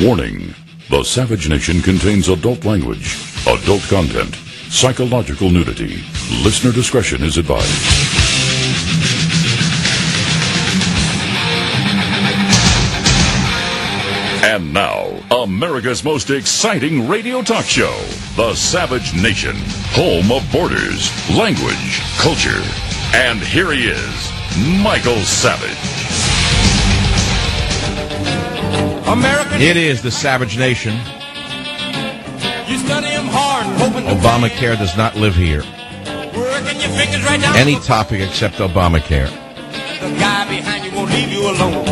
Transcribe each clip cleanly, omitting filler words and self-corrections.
Warning. The Savage Nation contains adult language, adult content, psychological nudity. Listener discretion is advised. And now, America's most exciting radio talk show, The Savage Nation, home of borders, language, culture. And here he is, Michael Savage. It is the Savage Nation. You study him hard, hoping Obamacare does not live here. working your fingers right down. Any topic except Obamacare. The guy behind you won't leave you alone.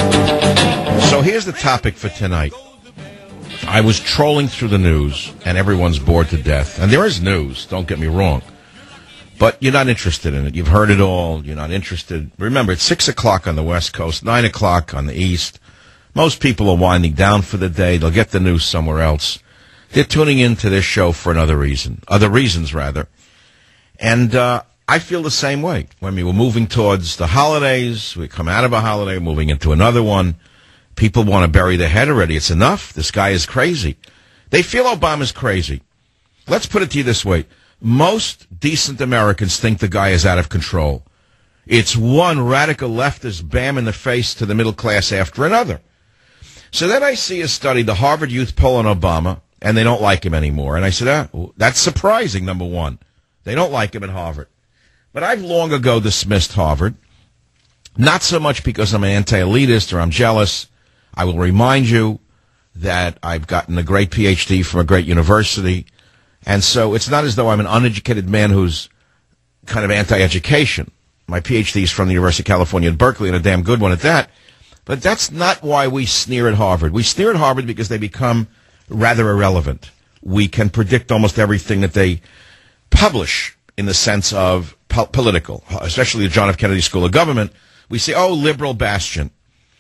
So here's the topic for tonight. I was trolling through the news, and everyone's bored to death. And there is news, don't get me wrong. But you're not interested in it. You've heard it all. You're not interested. Remember, it's 6 o'clock on the West Coast, 9 o'clock on the East. Most people are winding down for the day. They'll get the news somewhere else. They're tuning into this show for another reason. Other reasons, rather. And I feel the same way. When we were moving towards the holidays, we come out of a holiday, moving into another one. People want to bury their head already. It's enough. This guy is crazy. They feel Obama's crazy. Let's put it to you this way. Most decent Americans think the guy is out of control. It's one radical leftist bam in the face to the middle class after another. So then I see a study, the Harvard Youth Poll on Obama, and they don't like him anymore. And I said, that's surprising, number one. They don't like him at Harvard. But I've long ago dismissed Harvard, not so much because I'm an anti-elitist or I'm jealous. I will remind you that I've gotten a great PhD from a great university. And so it's not as though I'm an uneducated man who's kind of anti-education. My PhD is from the University of California at Berkeley, and a damn good one at that. But that's not why we sneer at Harvard. We sneer at Harvard because they become rather irrelevant. We can predict almost everything that they publish in the sense of political, especially the John F. Kennedy School of Government. We say, oh, liberal bastion.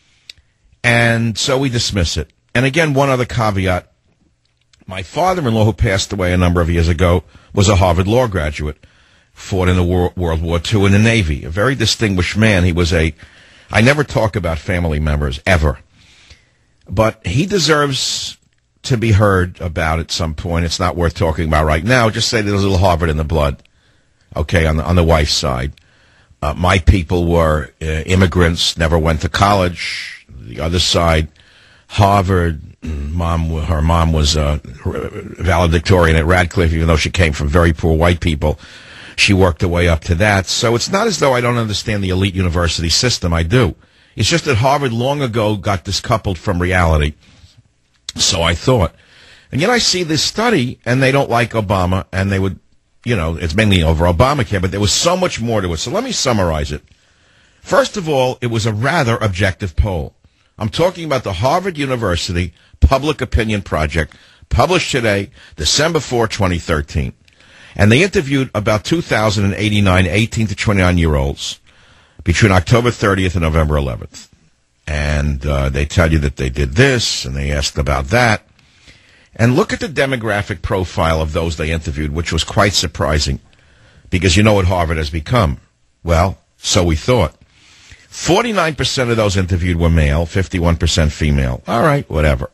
And so we dismiss it. And again, one other caveat. My father-in-law, who passed away a number of years ago, was a Harvard law graduate, fought in the World War II in the Navy, a very distinguished man. He was I never talk about family members, ever. But he deserves to be heard about at some point. It's not worth talking about right now. Just say there's a little Harvard in the blood, okay, on the wife's side. My people were immigrants, never went to college. The other side, Harvard, her mom was valedictorian at Radcliffe, even though she came from very poor white people. She worked her way up to that. So it's not as though I don't understand the elite university system. I do. It's just that Harvard long ago got discoupled from reality. So I thought. And yet I see this study, and they don't like Obama, and they would, it's mainly over Obamacare, but there was so much more to it. So let me summarize it. First of all, it was a rather objective poll. I'm talking about the Harvard University Public Opinion Project, published today, December 4, 2013. And they interviewed about 2,089 18 to 29-year-olds between October 30th and November 11th. And they tell you that they did this, and they asked about that. And look at the demographic profile of those they interviewed, which was quite surprising, because you know what Harvard has become. Well, so we thought. 49% of those interviewed were male, 51% female. All right, whatever.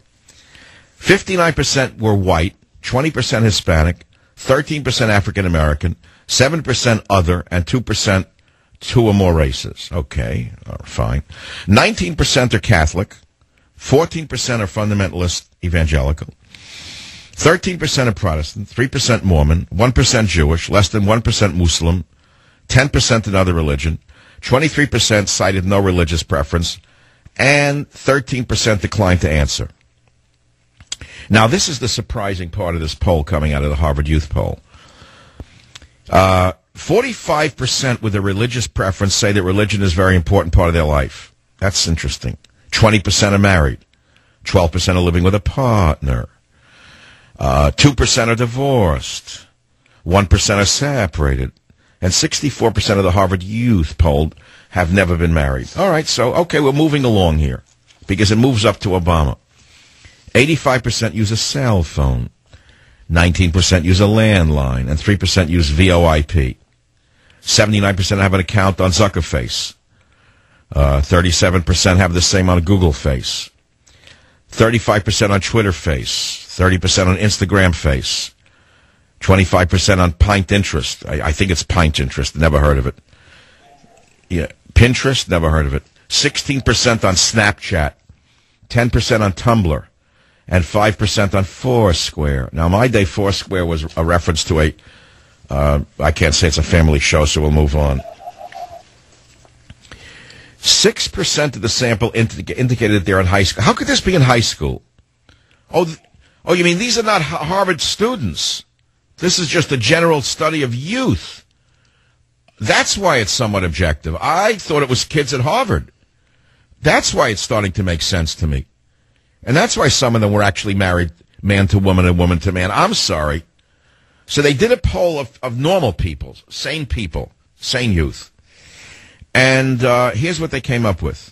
59% were white, 20% Hispanic, 13% African American, 7% other, and 2% two or more races. Okay, fine. 19% are Catholic, 14% are fundamentalist evangelical, 13% are Protestant, 3% Mormon, 1% Jewish, less than 1% Muslim, 10% another religion, 23% cited no religious preference, and 13% declined to answer. Now, this is the surprising part of this poll coming out of the Harvard Youth Poll. 45% with a religious preference say that religion is a very important part of their life. That's interesting. 20% are married. 12% are living with a partner. 2% are divorced. 1% are separated. And 64% of the Harvard Youth polled have never been married. All right, so, okay, we're moving along here because it moves up to Obama. 85% use a cell phone, 19% use a landline, and 3% use VoIP. 79% have an account on Zuckerface. 37% have the same on Google Face. 35% on Twitter face, 30% on Instagram face, 25% on Pint Interest. I think it's Pint Interest. Never heard of it. Yeah, Pinterest. Never heard of it. 16% on Snapchat, 10% on Tumblr, and 5% on Foursquare. Now, my day, Foursquare was a reference to I can't say it's a family show, so we'll move on. 6% of the sample indicated that they're in high school. How could this be in high school? Oh, you mean these are not Harvard students? This is just a general study of youth. That's why it's somewhat objective. I thought it was kids at Harvard. That's why it's starting to make sense to me. And that's why some of them were actually married man to woman and woman to man. I'm sorry. So they did a poll of normal people, sane youth. And here's what they came up with.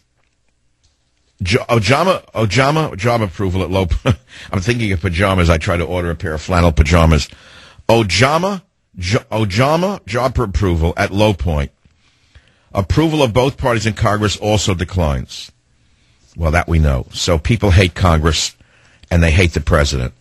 Ojama job approval at low. I'm thinking of pajamas. I try to order a pair of flannel pajamas. Ojama job approval at low point. Approval of both parties in Congress also declines. Well, that we know. So people hate Congress, and they hate the president.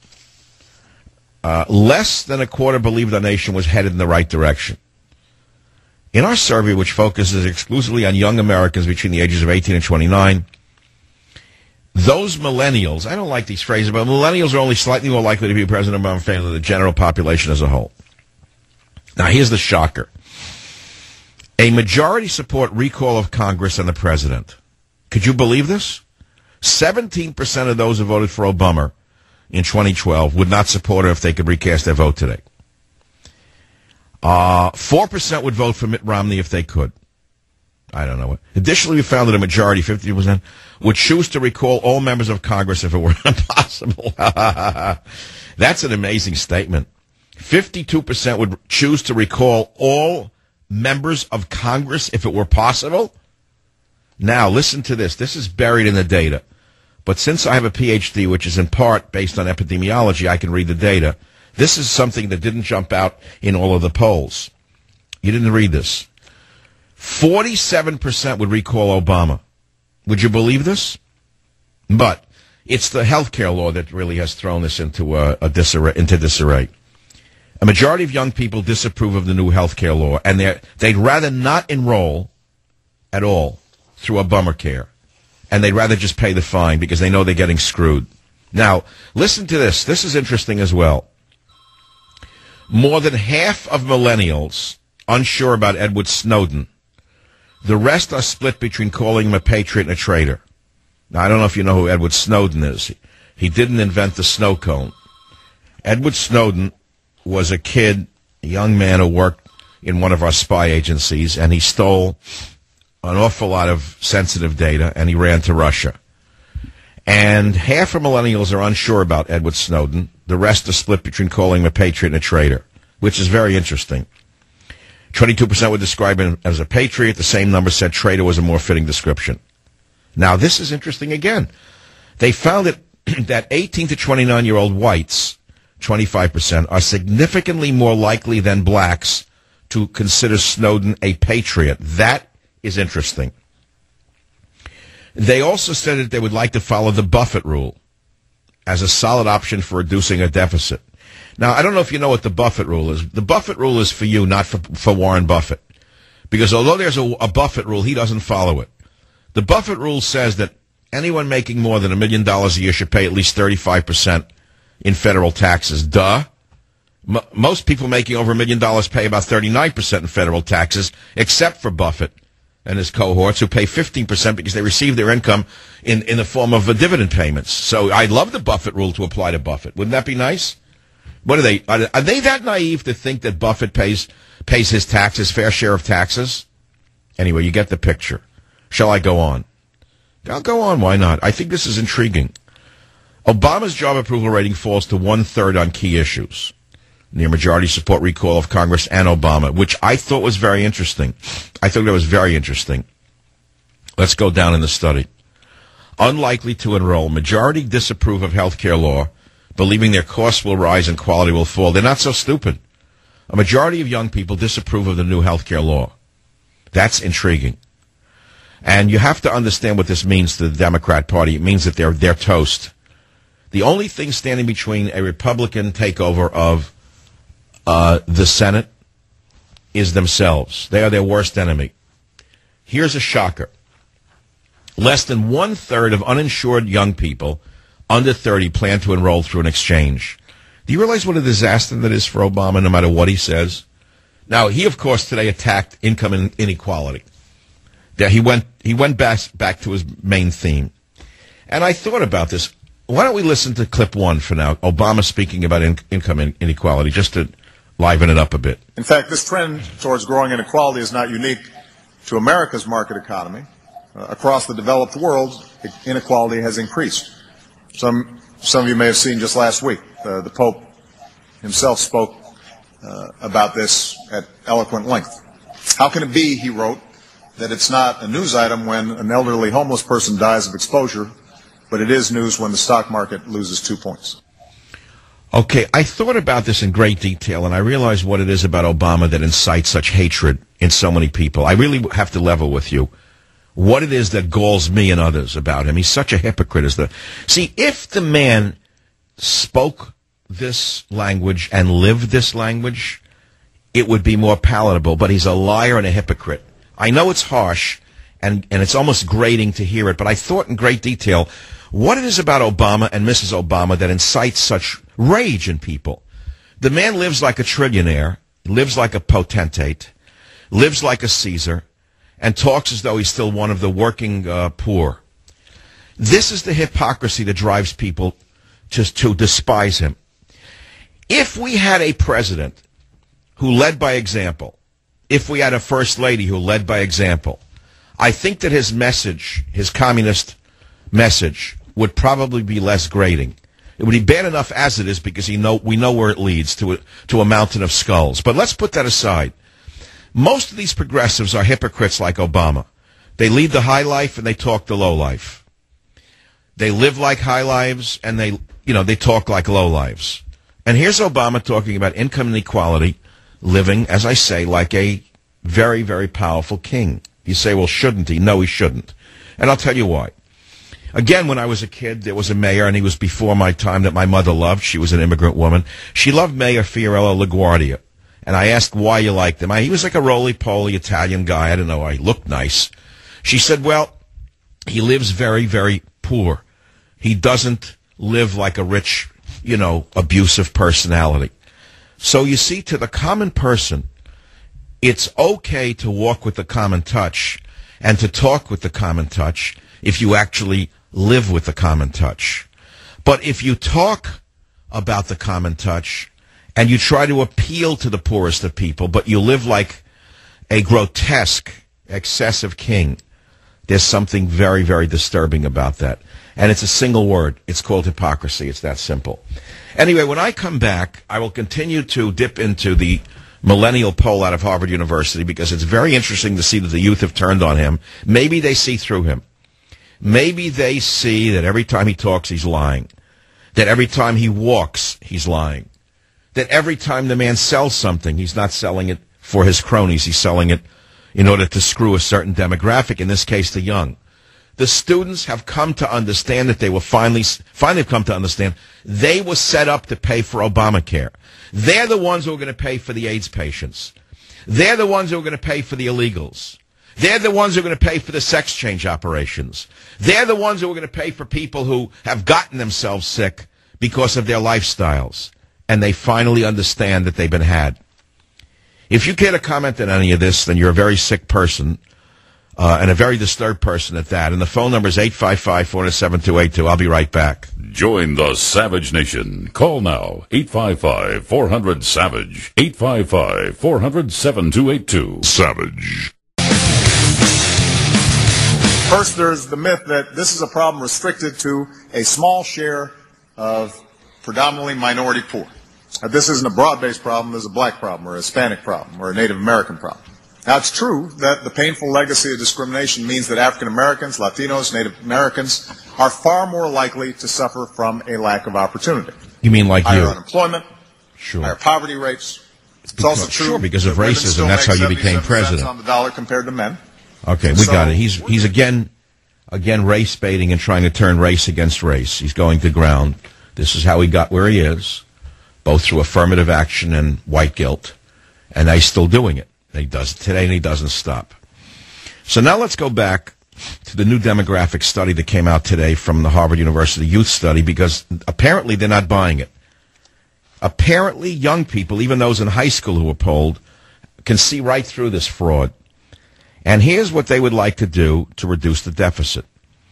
Less than a quarter believe the nation was headed in the right direction. In our survey, which focuses exclusively on young Americans between the ages of 18 and 29, those millennials, I don't like these phrases, but millennials are only slightly more likely to be President Obama fan than the general population as a whole. Now, here's the shocker. A majority support recall of Congress and the president. Could you believe this? 17% of those who voted for Obama in 2012 would not support her if they could recast their vote today. 4% would vote for Mitt Romney if they could. I don't know. Additionally, we found that a majority, 50%, would choose to recall all members of Congress if it were impossible. That's an amazing statement. 52% would choose to recall all members of Congress if it were possible. Now, listen to this. This is buried in the data. But since I have a PhD, which is in part based on epidemiology, I can read the data. This is something that didn't jump out in all of the polls. You didn't read this. 47% would recall Obama. Would you believe this? But it's the health care law that really has thrown this into disarray. A majority of young people disapprove of the new health care law, and they'd rather not enroll at all through Obamacare, and they'd rather just pay the fine because they know they're getting screwed. Now, listen to this. This is interesting as well. More than half of millennials unsure about Edward Snowden. The rest are split between calling him a patriot and a traitor. Now, I don't know if you know who Edward Snowden is. He didn't invent the snow cone. Edward Snowden was a young man who worked in one of our spy agencies, and he stole an awful lot of sensitive data, and he ran to Russia. And half of millennials are unsure about Edward Snowden. The rest are split between calling him a patriot and a traitor, which is very interesting. 22% would describe him as a patriot. The same number said traitor was a more fitting description. Now, this is interesting again. They found that 18 to 29-year-old whites, 25%, are significantly more likely than blacks to consider Snowden a patriot. That is interesting. They also said that they would like to follow the Buffett rule as a solid option for reducing a deficit. Now, I don't know if you know what the Buffett rule is. The Buffett rule is for you, not for Warren Buffett. Because although there's a Buffett rule, he doesn't follow it. The Buffett rule says that anyone making more than $1 million a year should pay at least 35% in federal taxes. Duh. Most people making over $1 million pay about 39% in federal taxes, except for Buffett and his cohorts, who pay 15% because they receive their income in the form of dividend payments. So I'd love the Buffett rule to apply to Buffett. Wouldn't that be nice? What are they? Are they that naive to think that Buffett pays his taxes, fair share of taxes? Anyway, you get the picture. Shall I go on? I'll go on. Why not? I think this is intriguing. Obama's job approval rating falls to 1/3 on key issues. Near majority support recall of Congress and Obama, which I thought was very interesting. I thought that was very interesting. Let's go down in the study. Unlikely to enroll. Majority disapprove of health care law, believing their costs will rise and quality will fall. They're not so stupid. A majority of young people disapprove of the new health care law. That's intriguing. And you have to understand what this means to the Democrat Party. It means that they're toast. The only thing standing between a Republican takeover of the Senate is themselves. They are their worst enemy. Here's a shocker. Less than 1/3 of uninsured young people under 30 plan to enroll through an exchange. Do you realize what a disaster that is for Obama, no matter what he says? Now, he, of course, today attacked income inequality. He went back to his main theme. And I thought about this. Why don't we listen to clip 1 for now? Obama speaking about income inequality, just to liven it up a bit. In fact, this trend towards growing inequality is not unique to America's market economy. Across the developed world, inequality has increased. Some of you may have seen just last week, the Pope himself spoke about this at eloquent length. How can it be, he wrote, that it's not a news item when an elderly homeless person dies of exposure, but it is news when the stock market loses 2 points? Okay, I thought about this in great detail, and I realized what it is about Obama that incites such hatred in so many people. I really have to level with you what it is that galls me and others about him. He's such a hypocrite. See, if the man spoke this language and lived this language, it would be more palatable, but he's a liar and a hypocrite. I know it's harsh, and it's almost grating to hear it, but I thought in great detail what it is about Obama and Mrs. Obama that incites such rage in people. The man lives like a trillionaire, lives like a potentate, lives like a Caesar, and talks as though he's still one of the working poor. This is the hypocrisy that drives people to despise him. If we had a president who led by example, if we had a first lady who led by example, I think that his message, his communist message, would probably be less grating. It would be bad enough as it is because we know where it leads, to a mountain of skulls. But let's put that aside. Most of these progressives are hypocrites like Obama. They lead the high life and they talk the low life. They live like high lives and they talk like low lives. And here's Obama talking about income inequality, living, as I say, like a very, very powerful king. You say, well, shouldn't he? No, he shouldn't. And I'll tell you why. Again, when I was a kid, there was a mayor, and he was before my time, that my mother loved. She was an immigrant woman. She loved Mayor Fiorello LaGuardia. And I asked why you liked him. He was like a roly-poly Italian guy. I don't know. He looked nice. She said, well, he lives very, very poor. He doesn't live like a rich, abusive personality. So you see, to the common person, it's okay to walk with the common touch and to talk with the common touch if you actually live with the common touch. But if you talk about the common touch and you try to appeal to the poorest of people, but you live like a grotesque, excessive king, there's something very, very disturbing about that. And it's a single word. It's called hypocrisy. It's that simple. Anyway, when I come back, I will continue to dip into the millennial poll out of Harvard University because it's very interesting to see that the youth have turned on him. Maybe they see through him. Maybe they see that every time he talks, he's lying. That every time he walks, he's lying. That every time the man sells something, he's not selling it for his cronies. He's selling it in order to screw a certain demographic, in this case, the young. The students have come to understand that they were finally come to understand they were set up to pay for Obamacare. They're the ones who are going to pay for the AIDS patients. They're the ones who are going to pay for the illegals. They're the ones who are going to pay for the sex change operations. They're the ones who are going to pay for people who have gotten themselves sick because of their lifestyles. And they finally understand that they've been had. If you care to comment on any of this, then you're a very sick person, and a very disturbed person at that. And the phone number is 855-407-282. I'll be right back. Join the Savage Nation. Call now, 855-400-SAVAGE, 855-400-7282. Savage. First, there's the myth that this is a problem restricted to a small share of predominantly minority poor. This isn't a broad-based problem. There's a black problem or a Hispanic problem or a Native American problem. Now, it's true that the painful legacy of discrimination means that African Americans, Latinos, Native Americans are far more likely to suffer from a lack of opportunity. You mean like higher unemployment, sure, higher poverty rates. It's also true, sure, because of racism. That's how you became president. On the dollar compared to men. Okay, we got it. He's again race baiting and trying to turn race against race. He's going to ground. This is how he got where he is, both through affirmative action and white guilt. And he's still doing it. He does it today, and he doesn't stop. So now let's go back to the new demographic study that came out today from the Harvard University Youth Study, because apparently they're not buying it. Apparently young people, even those in high school who were polled, can see right through this fraud. And here's what they would like to do to reduce the deficit.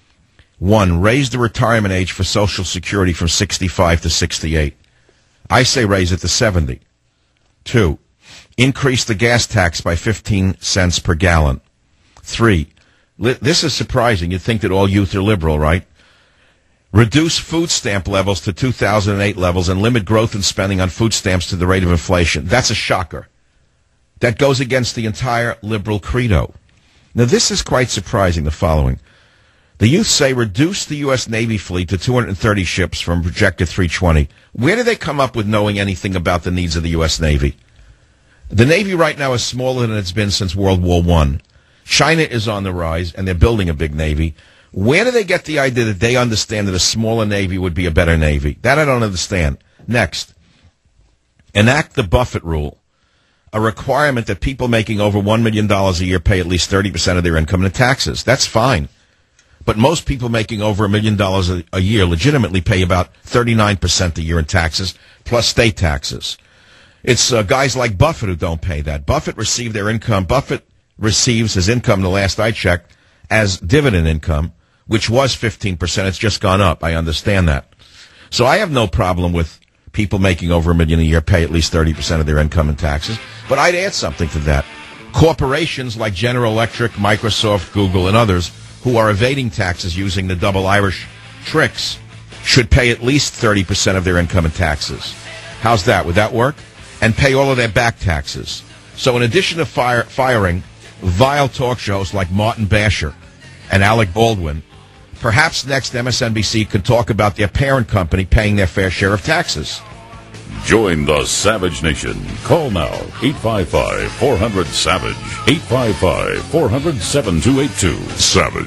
1, raise the retirement age for Social Security from 65 to 68. I say raise it to 70. 2, increase the gas tax by 15 cents per gallon. 3, this is surprising. You'd think that all youth are liberal, right? Reduce food stamp levels to 2008 levels and limit growth in spending on food stamps to the rate of inflation. That's a shocker. That goes against the entire liberal credo. Now, this is quite surprising, the following. The youth say reduce the U.S. Navy fleet to 230 ships from projected 320. Where do they come up with knowing anything about the needs of the U.S. Navy? The Navy right now is smaller than it's been since World War I. China is on the rise, and they're building a big Navy. Where do they get the idea that they understand that a smaller Navy would be a better Navy? That I don't understand. Next, enact the Buffett rule, a requirement that people making over $1 million a year pay at least 30% of their income in taxes. That's fine. But most people making over $1 million a year legitimately pay about 39% a year in taxes, plus state taxes. It's guys like Buffett who don't pay that. Buffett received their income. Buffett receives his income, the last I checked, as dividend income, which was 15%. It's just gone up. I understand that. So I have no problem with people making over $1 million a year pay at least 30% of their income in taxes. But I'd add something to that. Corporations like General Electric, Microsoft, Google, and others who are evading taxes using the double Irish tricks should pay at least 30% of their income in taxes. How's that? Would that work? And pay all of their back taxes. So in addition to firing vile talk shows like Martin Basher and Alec Baldwin, perhaps next MSNBC could talk about their parent company paying their fair share of taxes. Join the Savage Nation. Call now, 855-400-SAVAGE, 855-400-7282. Savage.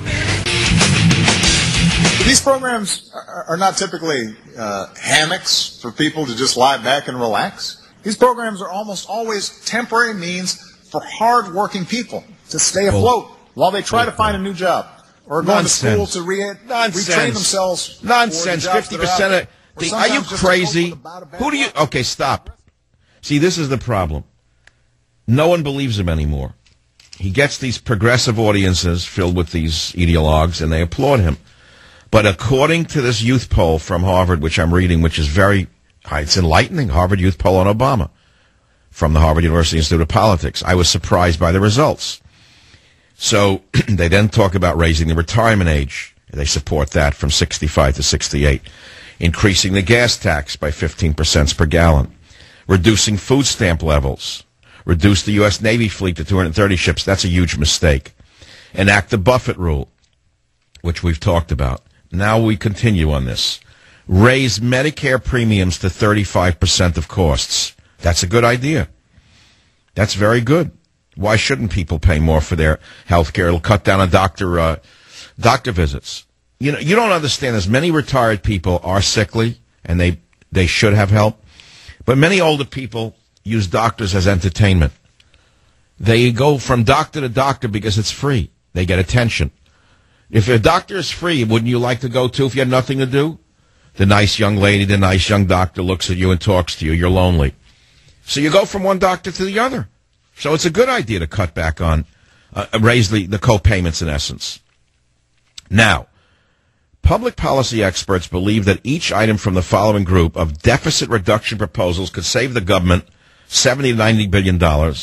These programs are not typically hammocks for people to just lie back and relax. These programs are almost always temporary means for hard-working people to stay afloat while they try to find a new job or go to school to retrain themselves. Nonsense. 50% of... Are you crazy? Who do you... Okay, stop. See, this is the problem. No one believes him anymore. He gets these progressive audiences filled with these ideologues, and they applaud him. But according to this youth poll from Harvard, which I'm reading, which is very... It's enlightening. Harvard Youth Poll on Obama from the Harvard University Institute of Politics. I was surprised by the results. So they then talk about raising the retirement age. They support that from 65 to 68. Increasing the gas tax by 15% per gallon. Reducing food stamp levels. Reduce the U.S. Navy fleet to 230 ships. That's a huge mistake. Enact the Buffett rule, which we've talked about. Now we continue on this. Raise Medicare premiums to 35% of costs. That's a good idea. That's very good. Why shouldn't people pay more for their health care? It'll cut down on doctor visits. You know, you don't understand this. Many retired people are sickly, and they should have help. But many older people use doctors as entertainment. They go from doctor to doctor because it's free. They get attention. If a doctor is free, wouldn't you like to go to if you had nothing to do? The nice young lady, the nice young doctor looks at you and talks to you. You're lonely. So you go from one doctor to the other. So it's a good idea to cut back on, raise the co-payments in essence. Now, public policy experts believe that each item from the following group of deficit reduction proposals could save the government $70 to $90 billion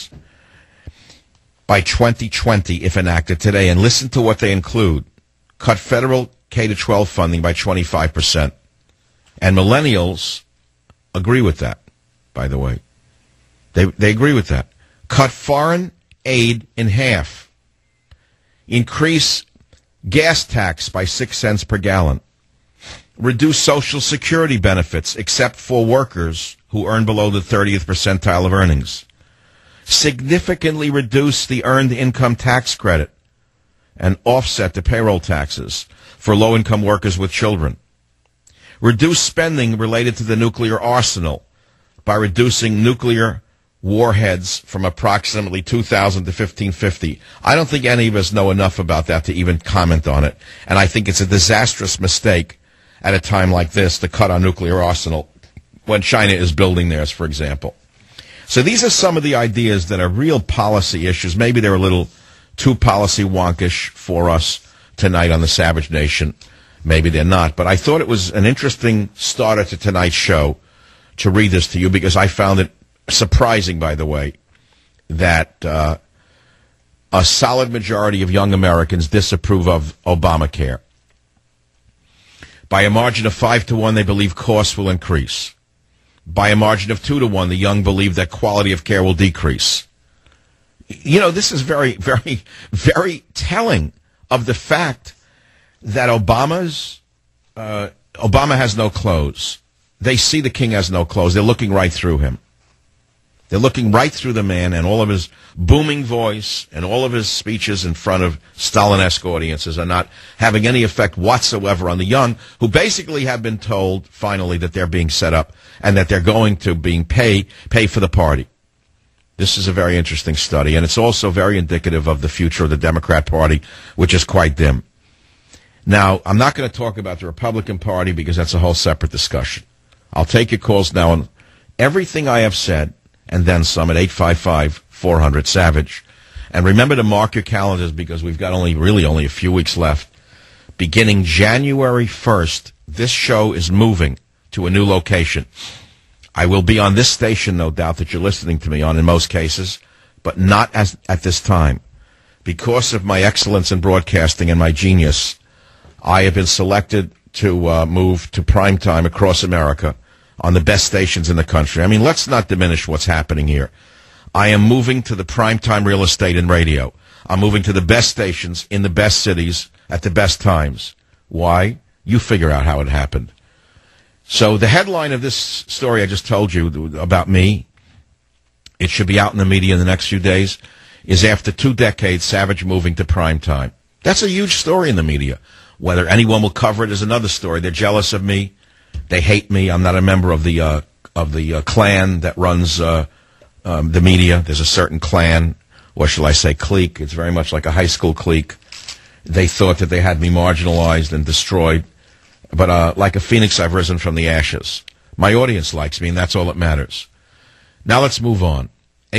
by 2020 if enacted today. And listen to what they include. Cut federal K-12 funding by 25%. And millennials agree with that, by the way. They agree with that. Cut foreign aid in half. Increase gas tax by 6 cents per gallon. Reduce Social Security benefits except for workers who earn below the 30th percentile of earnings. Significantly reduce the earned income tax credit and offset the payroll taxes for low-income workers with children. reduce spending related to the nuclear arsenal by reducing nuclear warheads from approximately 2,000 to 1,550. I don't think any of us know enough about that to even comment on it. And I think it's a disastrous mistake at a time like this to cut our nuclear arsenal when China is building theirs, for example. So these are some of the ideas that are real policy issues. Maybe they're a little too policy wonkish for us tonight on the Savage Nation. Maybe they're not. But I thought it was an interesting starter to tonight's show to read this to you because I found it surprising, by the way, that a solid majority of young Americans disapprove of Obamacare. By a margin of 5-1, they believe costs will increase. By a margin of 2-1, the young believe that quality of care will decrease. You know, this is very, very, very telling of the fact that Obama has no clothes. They see the king has no clothes. They're looking right through him. They're looking right through the man and all of his booming voice and all of his speeches in front of Stalin-esque audiences are not having any effect whatsoever on the young, who basically have been told finally that they're being set up and that they're going to pay for the party. This is a very interesting study, and it's also very indicative of the future of the Democrat Party, which is quite dim. Now, I'm not going to talk about the Republican Party because that's a whole separate discussion. I'll take your calls now on everything I have said, and then some at 855-400-SAVAGE. And remember to mark your calendars because we've got only a few weeks left. Beginning January 1st, this show is moving to a new location. I will be on this station, no doubt, that you're listening to me on in most cases, but not at this time. Because of my excellence in broadcasting and my genius, I have been selected to move to prime time across America on the best stations in the country. I mean, let's not diminish what's happening here. I am moving to the primetime real estate and radio. I'm moving to the best stations in the best cities at the best times. Why? You figure out how it happened. So the headline of this story I just told you about me, it should be out in the media in the next few days, is after 2 decades, Savage moving to primetime. That's a huge story in the media. Whether anyone will cover it is another story. They're jealous of me. They hate me. I'm not a member of the clan that runs the media. There's a certain clan, or shall I say clique. It's very much like a high school clique. They thought that they had me marginalized and destroyed. But like a phoenix, I've risen from the ashes. My audience likes me, and that's all that matters. Now let's move on.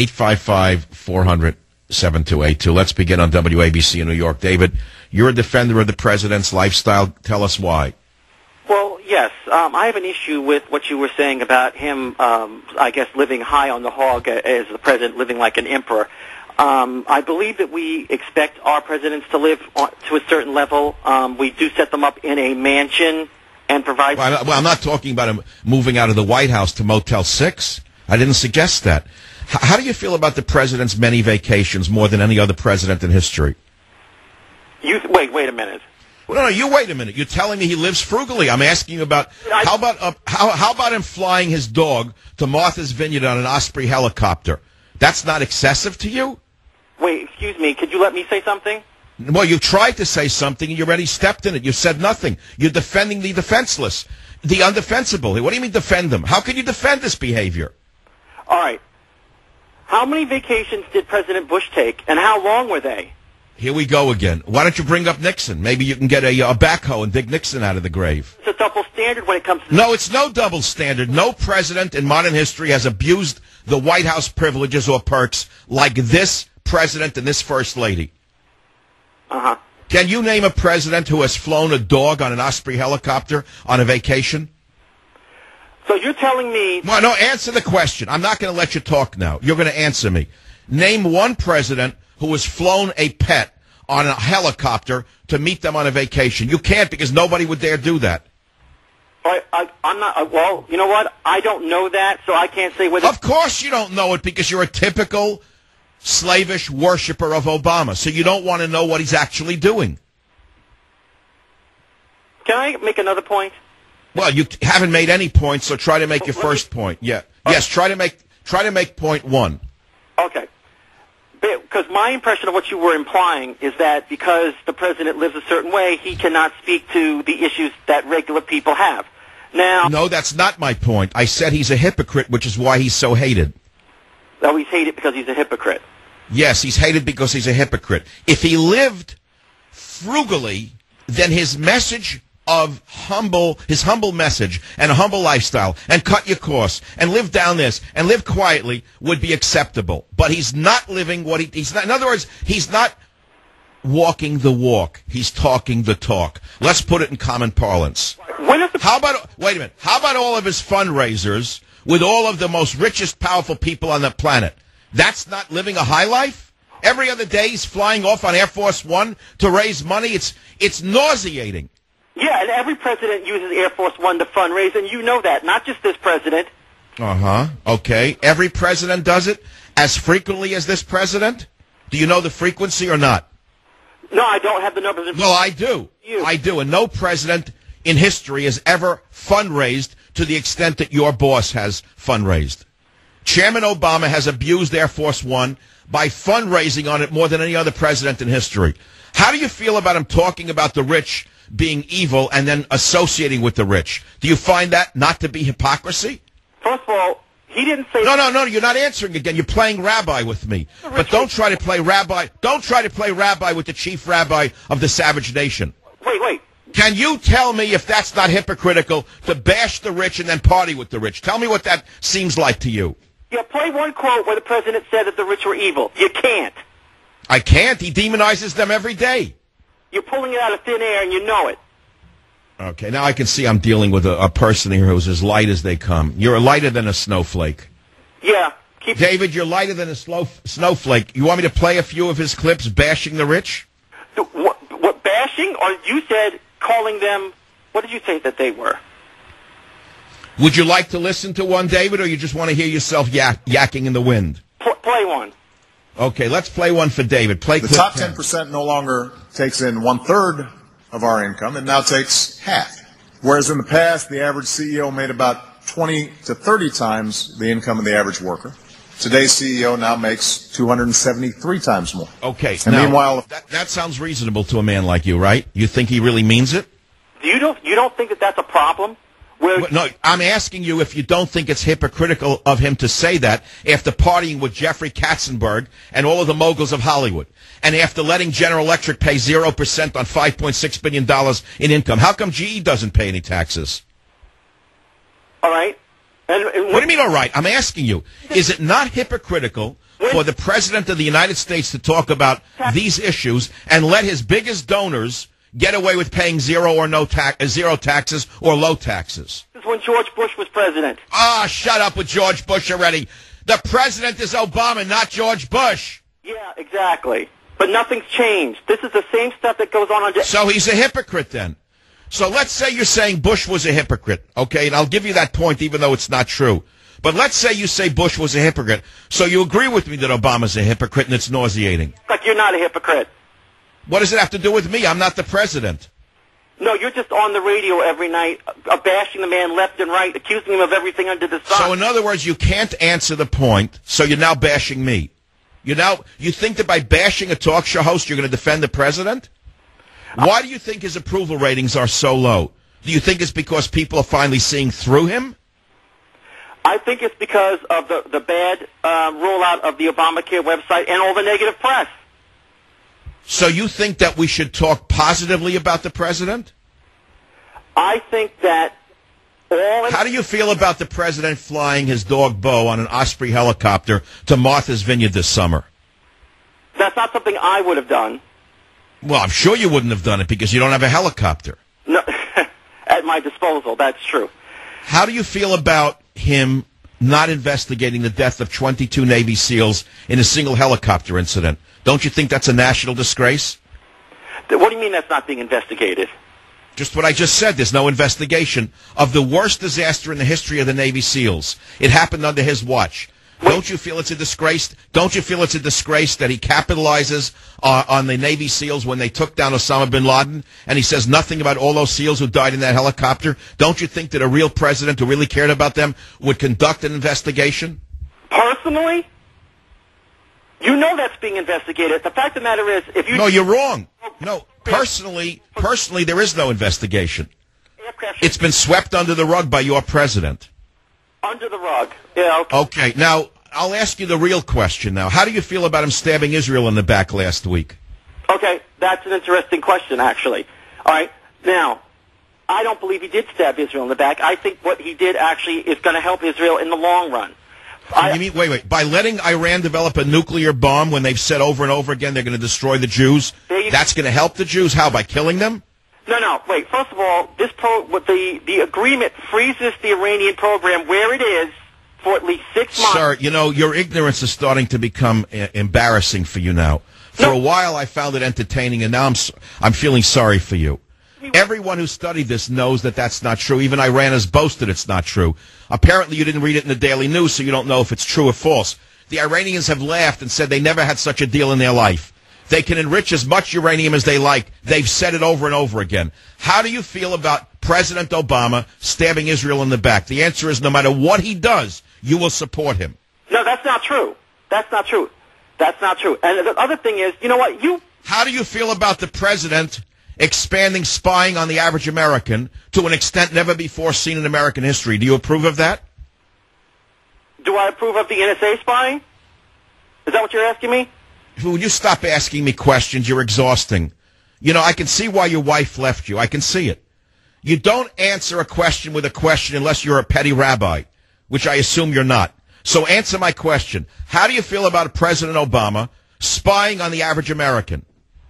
855-400-7282. Let's begin on WABC in New York. David, you're a defender of the president's lifestyle. Tell us why. Well, yes. I have an issue with what you were saying about him, I guess, living high on the hog as the president, living like an emperor. I believe that we expect our presidents to live to a certain level. We do set them up in a mansion and provide... Well, I'm not talking about him moving out of the White House to Motel 6. I didn't suggest that. How do you feel about the president's many vacations more than any other president in history? Wait a minute. Well, no, you wait a minute. You're telling me he lives frugally. I'm asking you about how about him flying his dog to Martha's Vineyard on an Osprey helicopter? That's not excessive to you? Wait, excuse me. Could you let me say something? Well, you tried to say something, and you already stepped in it. You said nothing. You're defending the defenseless, the undefensible. What do you mean defend them? How can you defend this behavior? All right. How many vacations did President Bush take, and how long were they? Here we go again. Why don't you bring up Nixon? Maybe you can get a backhoe and dig Nixon out of the grave. It's a double standard when it comes to... No, it's no double standard. No president in modern history has abused the White House privileges or perks like this president and this first lady. Uh-huh. Can you name a president who has flown a dog on an Osprey helicopter on a vacation? So you're telling me... Well, no, answer the question. I'm not going to let you talk now. You're going to answer me. Name one president who has flown a pet on a helicopter to meet them on a vacation. You can't because nobody would dare do that. I'm not... well, you know what? I don't know that, so I can't say whether... Of course you don't know it because you're a typical slavish worshiper of Obama, so you don't want to know what he's actually doing. Can I make another point? Well, you haven't made any points, so try to make your first point. Yeah. Yes, try to make point one. Okay. Because my impression of what you were implying is that because the president lives a certain way, he cannot speak to the issues that regular people have. Now, No, that's not my point. I said he's a hypocrite, which is why he's so hated. oh, he's hated because he's a hypocrite. Yes, he's hated because he's a hypocrite. If he lived frugally, then his message of his humble message and a humble lifestyle and cut your costs and live down this and live quietly would be acceptable. But he's not living what he's not. In other words, he's not walking the walk. He's talking the talk. Let's put it in common parlance. How about all of his fundraisers with all of the most richest, powerful people on the planet? That's not living a high life? Every other day he's flying off on Air Force One to raise money. It's nauseating. Yeah, and every president uses Air Force One to fundraise, and you know that, not just this president. Uh-huh. Okay. Every president does it as frequently as this president? Do you know the frequency or not? No, I don't have the numbers in front. Well, I do. I do. And no president in history has ever fundraised to the extent that your boss has fundraised. Chairman Obama has abused Air Force One by fundraising on it more than any other president in history. How do you feel about him talking about the rich being evil and then associating with the rich? Do you find that not to be hypocrisy? First of all, he didn't say... No, you're not answering again. You're playing rabbi with me. But don't try to play rabbi. Don't try to play rabbi with the chief rabbi of the savage nation. Wait. Can you tell me if that's not hypocritical to bash the rich and then party with the rich? Tell me what that seems like to you. Yeah, play one quote where the president said that the rich were evil. You can't. I can't. He demonizes them every day. You're pulling it out of thin air, and you know it. Okay, now I can see I'm dealing with a person here who's as light as they come. You're lighter than a snowflake. Yeah. David, you're lighter than a snowflake. You want me to play a few of his clips bashing the rich? What bashing? Or you said calling them... What did you say that they were? Would you like to listen to one, David, or you just want to hear yourself yakking in the wind? Play one. Okay, let's play one for David. Play The clip top 10. 10% no longer takes in 1/3 of our income. It now takes half. Whereas in the past, the average CEO made about 20 to 30 times the income of the average worker. Today's CEO now makes 273 times more. Okay, and now, meanwhile, that sounds reasonable to a man like you, right? You think he really means it? You don't think that that's a problem? No, I'm asking you if you don't think it's hypocritical of him to say that after partying with Jeffrey Katzenberg and all of the moguls of Hollywood, and after letting General Electric pay 0% on $5.6 billion in income. How come GE doesn't pay any taxes? All right. And what do you mean, all right? I'm asking you, is it not hypocritical for the President of the United States to talk about these issues and let his biggest donors get away with paying zero taxes or low taxes? This is when George Bush was president. Shut up with George Bush already. The president is Obama, not George Bush. Yeah, exactly. But nothing's changed. This is the same stuff that goes on under... So he's a hypocrite then. So let's say you're saying Bush was a hypocrite, okay? And I'll give you that point even though it's not true. But let's say you say Bush was a hypocrite. So you agree with me that Obama's a hypocrite and it's nauseating. Like you're not a hypocrite. What does it have to do with me? I'm not the president. No, you're just on the radio every night, bashing the man left and right, accusing him of everything under the sun. So in other words, you can't answer the point, so you're now bashing me. You think that by bashing a talk show host, you're going to defend the president? Why do you think his approval ratings are so low? Do you think it's because people are finally seeing through him? I think it's because of the bad rollout of the Obamacare website and all the negative press. So you think that we should talk positively about the president? I think that How do you feel about the president flying his dog Bo on an Osprey helicopter to Martha's Vineyard this summer? That's not something I would have done. Well, I'm sure you wouldn't have done it because you don't have a helicopter. No, at my disposal, that's true. How do you feel about him not investigating the death of 22 Navy SEALs in a single helicopter incident? Don't you think that's a national disgrace? What do you mean that's not being investigated? Just what I just said. There's no investigation of the worst disaster in the history of the Navy SEALs. It happened under his watch. Don't you feel it's a disgrace? Don't you feel it's a disgrace that he capitalizes on the Navy SEALs when they took down Osama bin Laden, and he says nothing about all those SEALs who died in that helicopter? Don't you think that a real president who really cared about them would conduct an investigation? Personally? You know that's being investigated. The fact of the matter is, if you... No, you're wrong. No, personally, there is no investigation. It's been swept under the rug by your president. Under the rug. Yeah, okay. Okay, now, I'll ask you the real question now. How do you feel about him stabbing Israel in the back last week? Okay, that's an interesting question, actually. All right, now, I don't believe he did stab Israel in the back. I think what he did actually is going to help Israel in the long run. You mean, wait, by letting Iran develop a nuclear bomb when they've said over and over again they're going to destroy the Jews, that's going to help the Jews? How, by killing them? No, wait. First of all, the agreement freezes the Iranian program where it is for at least 6 months. Sir, you know, your ignorance is starting to become embarrassing for you now. For a while I found it entertaining, and now I'm feeling sorry for you. Everyone who studied this knows that that's not true. Even Iran has boasted it's not true. Apparently you didn't read it in the Daily News, so you don't know if it's true or false. The Iranians have laughed and said they never had such a deal in their life. They can enrich as much uranium as they like. They've said it over and over again. How do you feel about President Obama stabbing Israel in the back? The answer is no matter what he does, you will support him. No, that's not true. That's not true. That's not true. And the other thing is, you know what? How do you feel about the president expanding spying on the average American to an extent never before seen in American history? Do you approve of that? Do I approve of the NSA spying? Is that what you're asking me? Will you stop asking me questions? You're exhausting. You know, I can see why your wife left you. I can see it. You don't answer a question with a question unless you're a petty rabbi, which I assume you're not. So answer my question. How do you feel about President Obama spying on the average American?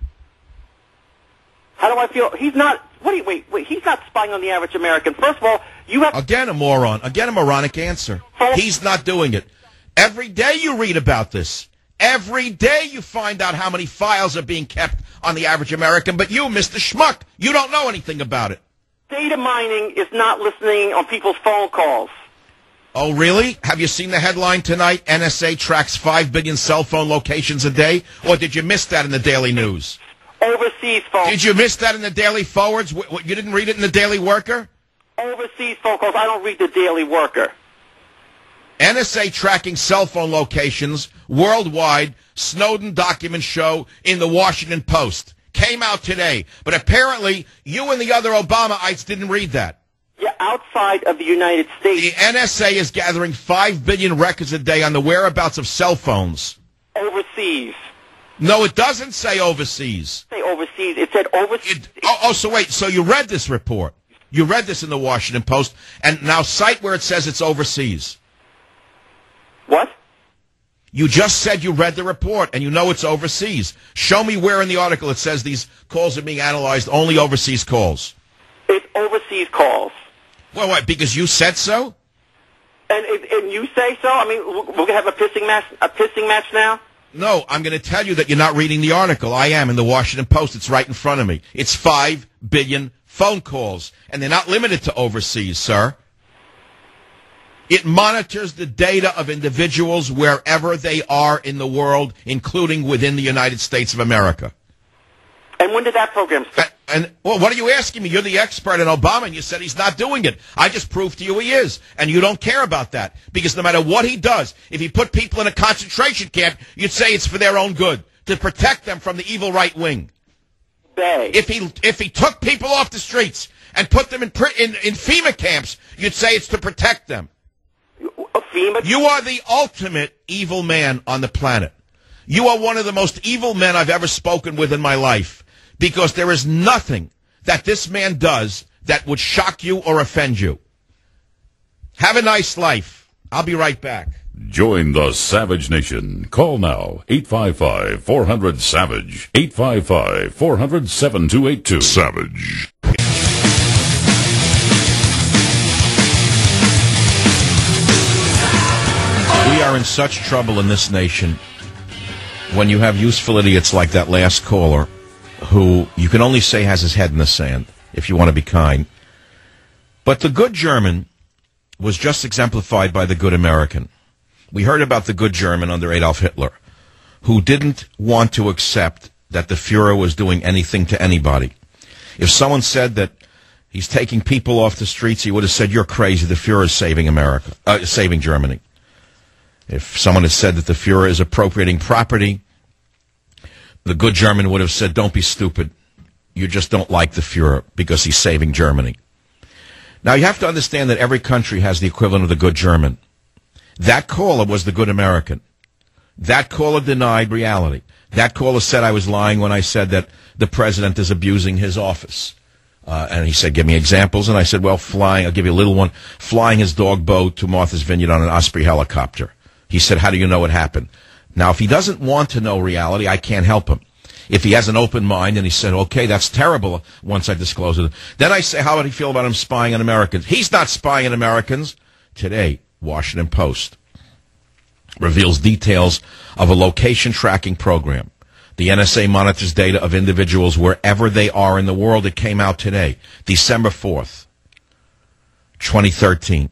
How do I feel? He's not. Wait. He's not spying on the average American. First of all, you have again a moron. Again a moronic answer. He's not doing it. Every day you read about this. Every day you find out how many files are being kept on the average American. But you, Mr. Schmuck, you don't know anything about it. Data mining is not listening on people's phone calls. Oh, really? Have you seen the headline tonight? NSA tracks 5 billion cell phone locations a day? Or did you miss that in the Daily News? Overseas phone. Did you miss that in the Daily Forwards? You didn't read it in the Daily Worker? Overseas phone calls. I don't read the Daily Worker. NSA tracking cell phone locations worldwide, Snowden documents show in the Washington Post. Came out today. But apparently, you and the other Obamaites didn't read that. Yeah, outside of the United States. The NSA is gathering 5 billion records a day on the whereabouts of cell phones. Overseas. No, it doesn't say overseas. It didn't say overseas. It said overseas. So wait. So you read this report. You read this in the Washington Post, and now cite where it says it's overseas. What? You just said you read the report, and you know it's overseas. Show me where in the article it says these calls are being analyzed, only overseas calls. It's overseas calls. Well, what, because you said so? And you say so? I mean, we're going to have a pissing match now? No, I'm going to tell you that you're not reading the article. I am in the Washington Post. It's right in front of me. It's 5 billion phone calls, and they're not limited to overseas, sir. It monitors the data of individuals wherever they are in the world, including within the United States of America. And when did that program start? Well, what are you asking me? You're the expert in Obama, and you said he's not doing it. I just proved to you he is, and you don't care about that. Because no matter what he does, if he put people in a concentration camp, you'd say it's for their own good, to protect them from the evil right wing. If he took people off the streets and put them in FEMA camps, you'd say it's to protect them. FEMA? You are the ultimate evil man on the planet. You are one of the most evil men I've ever spoken with in my life, because there is nothing that this man does that would shock you or offend you. Have a nice life. I'll be right back. Join the Savage Nation. Call now, 855-400-SAVAGE, 855-400-7282. Savage. We are in such trouble in this nation when you have useful idiots like that last caller, who you can only say has his head in the sand, if you want to be kind. But the good German was just exemplified by the good American. We heard about the good German under Adolf Hitler, who didn't want to accept that the Fuhrer was doing anything to anybody. If someone said that he's taking people off the streets, he would have said, "You're crazy, the Fuhrer is saving saving Germany." If someone had said that the Fuhrer is appropriating property, the good German would have said, "Don't be stupid. You just don't like the Fuhrer because he's saving Germany." Now, you have to understand that every country has the equivalent of the good German. That caller was the good American. That caller denied reality. That caller said I was lying when I said that the president is abusing his office. And he said, give me examples. And I said, well, I'll give you a little one, flying his dog Bo to Martha's Vineyard on an Osprey helicopter. He said, how do you know it happened? Now, if he doesn't want to know reality, I can't help him. If he has an open mind and he said, okay, that's terrible once I disclose it, then I say, how would he feel about him spying on Americans? He's not spying on Americans. Today, Washington Post reveals details of a location tracking program. The NSA monitors data of individuals wherever they are in the world. It came out today, December 4th, 2013,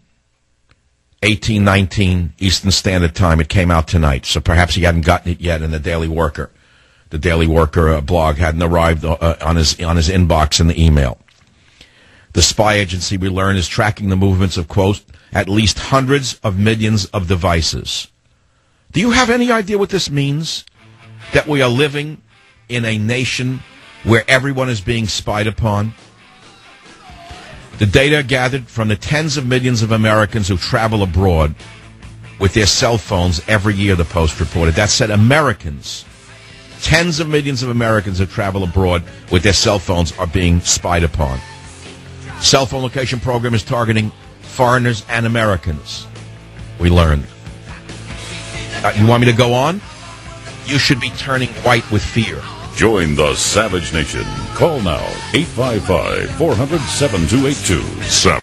18:19 Eastern Standard Time. It came out tonight, so perhaps he hadn't gotten it yet in the Daily Worker. The Daily Worker blog hadn't arrived on his inbox in the email. The spy agency, we learn, is tracking the movements of, quote, at least hundreds of millions of devices. Do you have any idea what this means? That we are living in a nation where everyone is being spied upon? The data gathered from the tens of millions of Americans who travel abroad with their cell phones every year, the Post reported. That said Americans. Tens of millions of Americans who travel abroad with their cell phones are being spied upon. Cell phone location program is targeting foreigners and Americans, we learned. You want me to go on? You should be turning white with fear. Join the Savage Nation. Call now, 855-400-7282.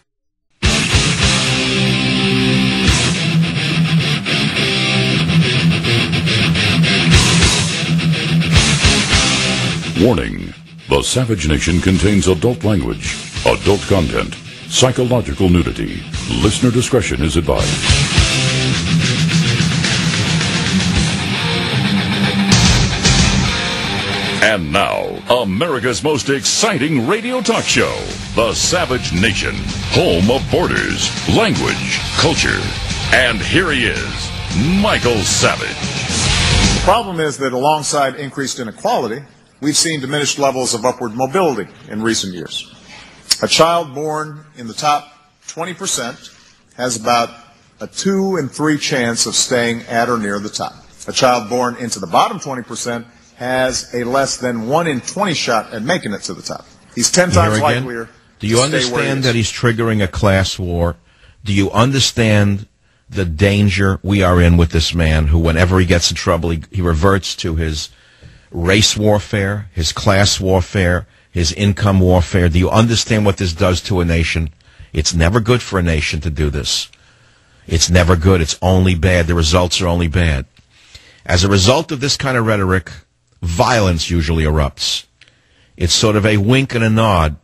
Warning. The Savage Nation contains adult language, adult content, psychological nudity. Listener discretion is advised. And now, America's most exciting radio talk show, The Savage Nation, home of borders, language, culture. And here he is, Michael Savage. The problem is that alongside increased inequality, we've seen diminished levels of upward mobility in recent years. A child born in the top 20% has about a 2 in 3 chance of staying at or near the top. A child born into the bottom 20% has a less than 1 in 20 shot at making it to the top. He's 10 times likelier. Do you understand that he's triggering a class war? Do you understand the danger we are in with this man who, whenever he gets in trouble, he reverts to his race warfare, his class warfare, his income warfare? Do you understand what this does to a nation? It's never good for a nation to do this. It's never good. It's only bad. The results are only bad. As a result of this kind of rhetoric, violence usually erupts. It's sort of a wink and a nod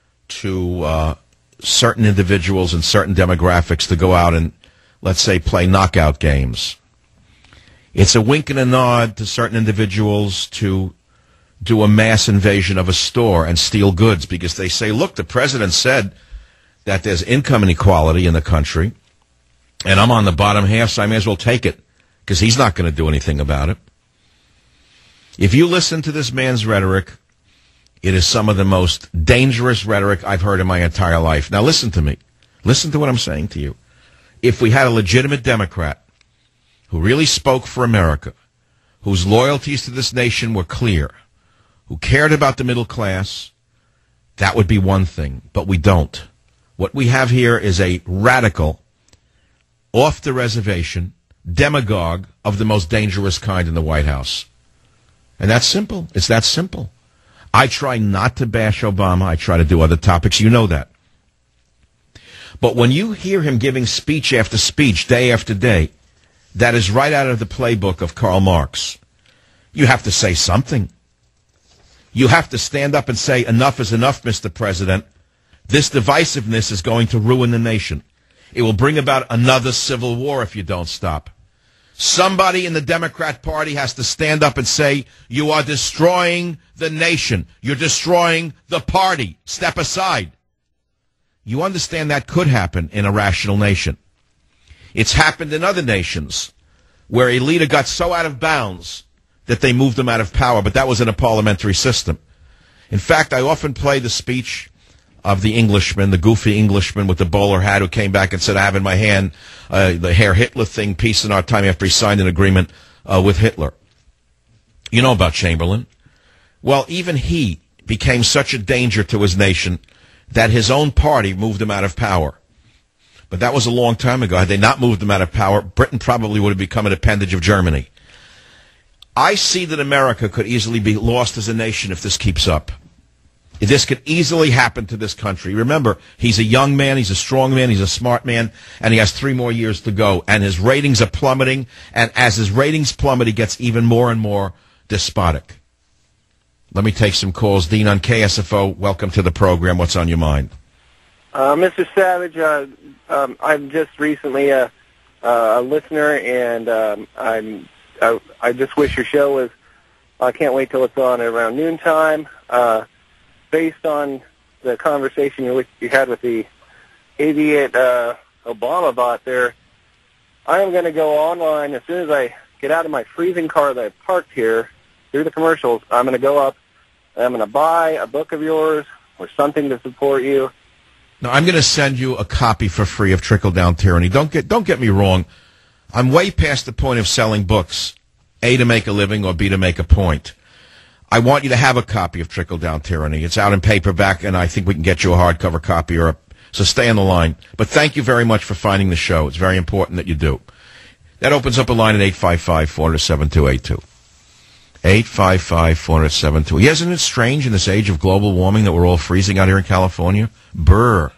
to certain individuals and certain demographics to go out and, let's say, play knockout games. It's a wink and a nod to certain individuals to do a mass invasion of a store and steal goods because they say, look, the president said that there's income inequality in the country, and I'm on the bottom half, so I may as well take it because he's not going to do anything about it. If you listen to this man's rhetoric, it is some of the most dangerous rhetoric I've heard in my entire life. Now listen to me. Listen to what I'm saying to you. If we had a legitimate Democrat who really spoke for America, whose loyalties to this nation were clear, who cared about the middle class, that would be one thing. But we don't. What we have here is a radical, off-the-reservation demagogue of the most dangerous kind in the White House. And that's simple. It's that simple. I try not to bash Obama. I try to do other topics. You know that. But when you hear him giving speech after speech, day after day, that is right out of the playbook of Karl Marx. You have to say something. You have to stand up and say, enough is enough, Mr. President. This divisiveness is going to ruin the nation. It will bring about another civil war if you don't stop. Somebody in the Democrat Party has to stand up and say, you are destroying the nation. You're destroying the party. Step aside. You understand that could happen in a rational nation. It's happened in other nations where a leader got so out of bounds that they moved him out of power, but that was in a parliamentary system. In fact, I often play the speech of the Englishman, the goofy Englishman with the bowler hat who came back and said, I have in my hand the Herr Hitler thing, peace in our time, after he signed an agreement with Hitler. You know about Chamberlain. Well, even he became such a danger to his nation that his own party moved him out of power. But that was a long time ago. Had they not moved him out of power, Britain probably would have become an appendage of Germany. I see that America could easily be lost as a nation if this keeps up. This could easily happen to this country. Remember, he's a young man, he's a strong man, he's a smart man, and he has 3 more years to go. And his ratings are plummeting, and as his ratings plummet, he gets even more and more despotic. Let me take some calls. Dean on KSFO, welcome to the program. What's on your mind? Mr. Savage, I'm just recently a listener, and I just wish your show was, I can't wait till it's on around noontime. Based on the conversation you had with the idiot Obama bot there, I am going to go online as soon as I get out of my freezing car that I parked here through the commercials. I'm going to go up, and I'm going to buy a book of yours or something to support you. No, I'm going to send you a copy for free of Trickle Down Tyranny. Don't get me wrong. I'm way past the point of selling books, A, to make a living, or B, to make a point. I want you to have a copy of Trickle Down Tyranny. It's out in paperback, and I think we can get you a hardcover copy. So stay on the line. But thank you very much for finding the show. It's very important that you do. That opens up a line at 855-400-7282. 855-400-7282. Isn't it strange in this age of global warming that we're all freezing out here in California? Brr.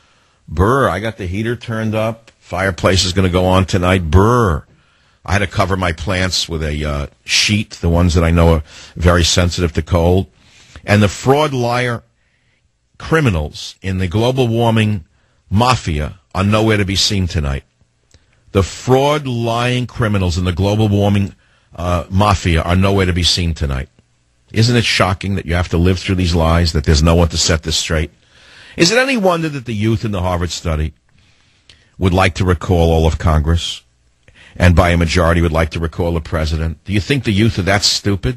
I got the heater turned up. Fireplace is going to go on tonight. Brr. I had to cover my plants with a sheet, the ones that I know are very sensitive to cold. And the fraud, liar, criminals in the global warming mafia are nowhere to be seen tonight. The fraud, lying criminals in the global warming mafia are nowhere to be seen tonight. Isn't it shocking that you have to live through these lies, that there's no one to set this straight? Is it any wonder that the youth in the Harvard study would like to recall all of Congress? And by a majority would like to recall the president? Do you think the youth are that stupid?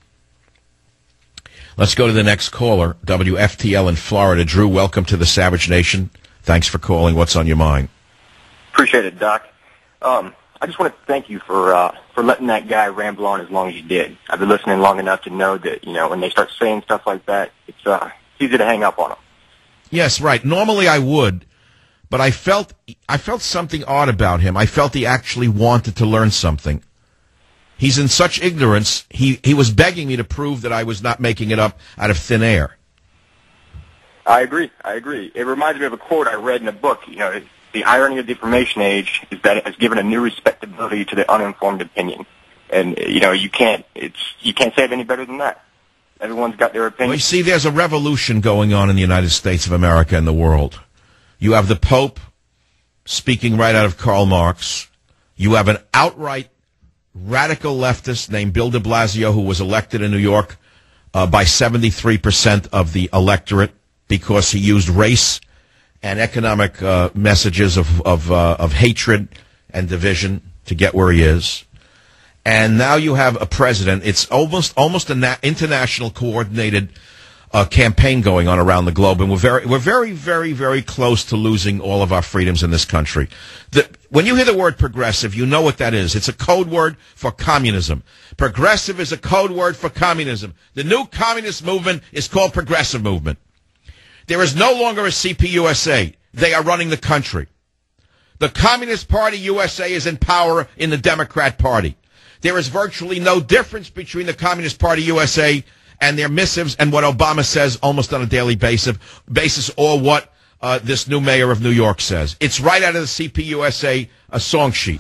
Let's go to the next caller, WFTL in Florida. Drew, welcome to the Savage Nation. Thanks for calling. What's on your mind? Appreciate it, Doc. I just want to thank you for letting that guy ramble on as long as you did. I've been listening long enough to know that, when they start saying stuff like that, it's easy to hang up on them. Yes, right. Normally I would. But I felt something odd about him. I felt he actually wanted to learn something. He's in such ignorance, he was begging me to prove that I was not making it up out of thin air. I agree. It reminds me of a quote I read in a book. The irony of the information age is that it has given a new respectability to the uninformed opinion. And, you can't say it any better than that. Everyone's got their opinion. Well, you see, there's a revolution going on in the United States of America and the world. You have the Pope speaking right out of Karl Marx. You have an outright radical leftist named Bill de Blasio, who was elected in New York by 73% of the electorate because he used race and economic messages of hatred and division to get where he is. And now you have a president. It's almost an international coordinated campaign going on around the globe, and we're very, very, very close to losing all of our freedoms in this country. When you hear the word progressive, you know what that is. It's a code word for communism. Progressive is a code word for communism. The new communist movement is called progressive movement. There is no longer a CPUSA. They are running the country. The Communist Party USA is in power in the Democrat Party. There is virtually no difference between the Communist Party USA and their missives and what Obama says almost on a daily basis, or what this new mayor of New York says. It's right out of the CPUSA song sheet.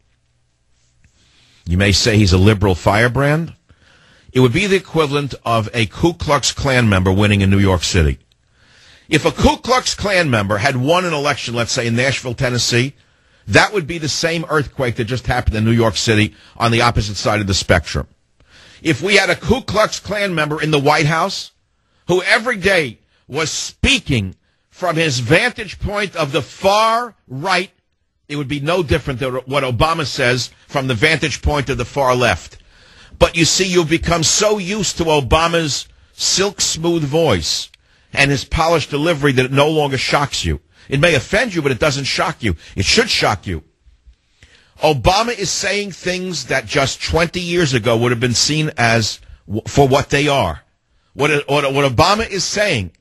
You may say he's a liberal firebrand. It would be the equivalent of a Ku Klux Klan member winning in New York City. If a Ku Klux Klan member had won an election, let's say in Nashville, Tennessee, that would be the same earthquake that just happened in New York City on the opposite side of the spectrum. If we had a Ku Klux Klan member in the White House who every day was speaking from his vantage point of the far right, it would be no different than what Obama says from the vantage point of the far left. But you see, you've become so used to Obama's silk smooth voice and his polished delivery that it no longer shocks you. It may offend you, but it doesn't shock you. It should shock you. Obama is saying things that just 20 years ago would have been seen as for what they are. What Obama is saying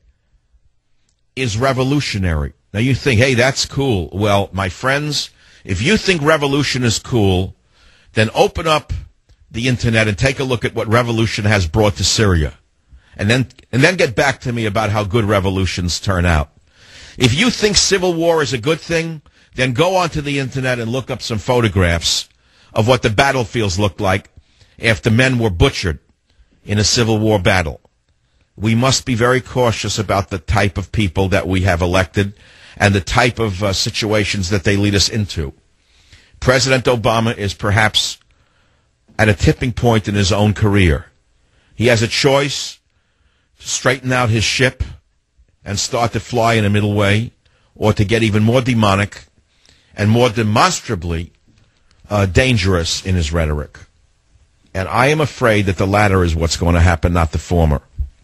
is revolutionary. Now you think, hey, that's cool. Well, my friends, if you think revolution is cool, then open up the internet and take a look at what revolution has brought to Syria. And then get back to me about how good revolutions turn out. If you think civil war is a good thing, then go onto the internet and look up some photographs of what the battlefields looked like after men were butchered in a civil war battle. We must be very cautious about the type of people that we have elected and the type of situations that they lead us into. President Obama is perhaps at a tipping point in his own career. He has a choice to straighten out his ship and start to fly in a middle way, or to get even more demonic and more demonstrably dangerous in his rhetoric. And I am afraid that the latter is what's going to happen, not the former.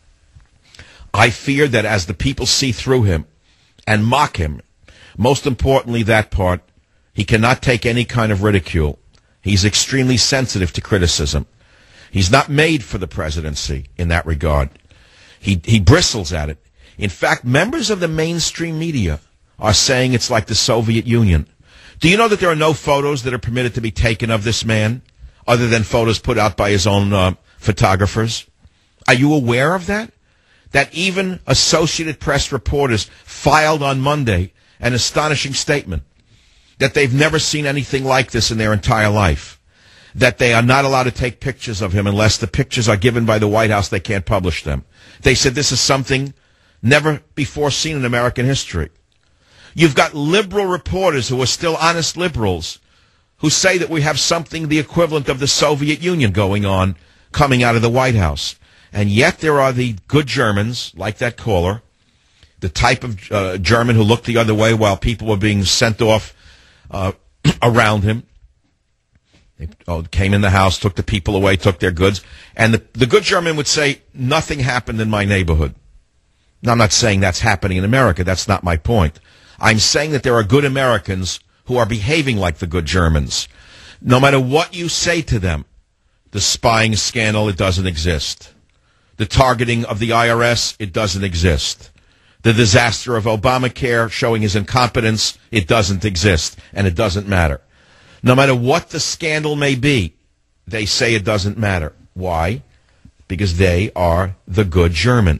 I fear that as the people see through him and mock him, most importantly that part, he cannot take any kind of ridicule. He's extremely sensitive to criticism. He's not made for the presidency in that regard. He bristles at it. In fact, members of the mainstream media are saying it's like the Soviet Union. Do you know that there are no photos that are permitted to be taken of this man other than photos put out by his own photographers? Are you aware of that? That even Associated Press reporters filed on Monday an astonishing statement that they've never seen anything like this in their entire life, that they are not allowed to take pictures of him unless the pictures are given by the White House. They can't publish them. They said this is something never before seen in American history. You've got liberal reporters who are still honest liberals who say that we have something the equivalent of the Soviet Union going on coming out of the White House. And yet there are the good Germans, like that caller, the type of German who looked the other way while people were being sent off around him. They came in the house, took the people away, took their goods. And the good German would say, nothing happened in my neighborhood. Now, I'm not saying that's happening in America. That's not my point. I'm saying that there are good Americans who are behaving like the good Germans. No matter what you say to them, the spying scandal, it doesn't exist. The targeting of the IRS, it doesn't exist. The disaster of Obamacare showing his incompetence, it doesn't exist, and it doesn't matter. No matter what the scandal may be, they say it doesn't matter. Why? Because they are the good German.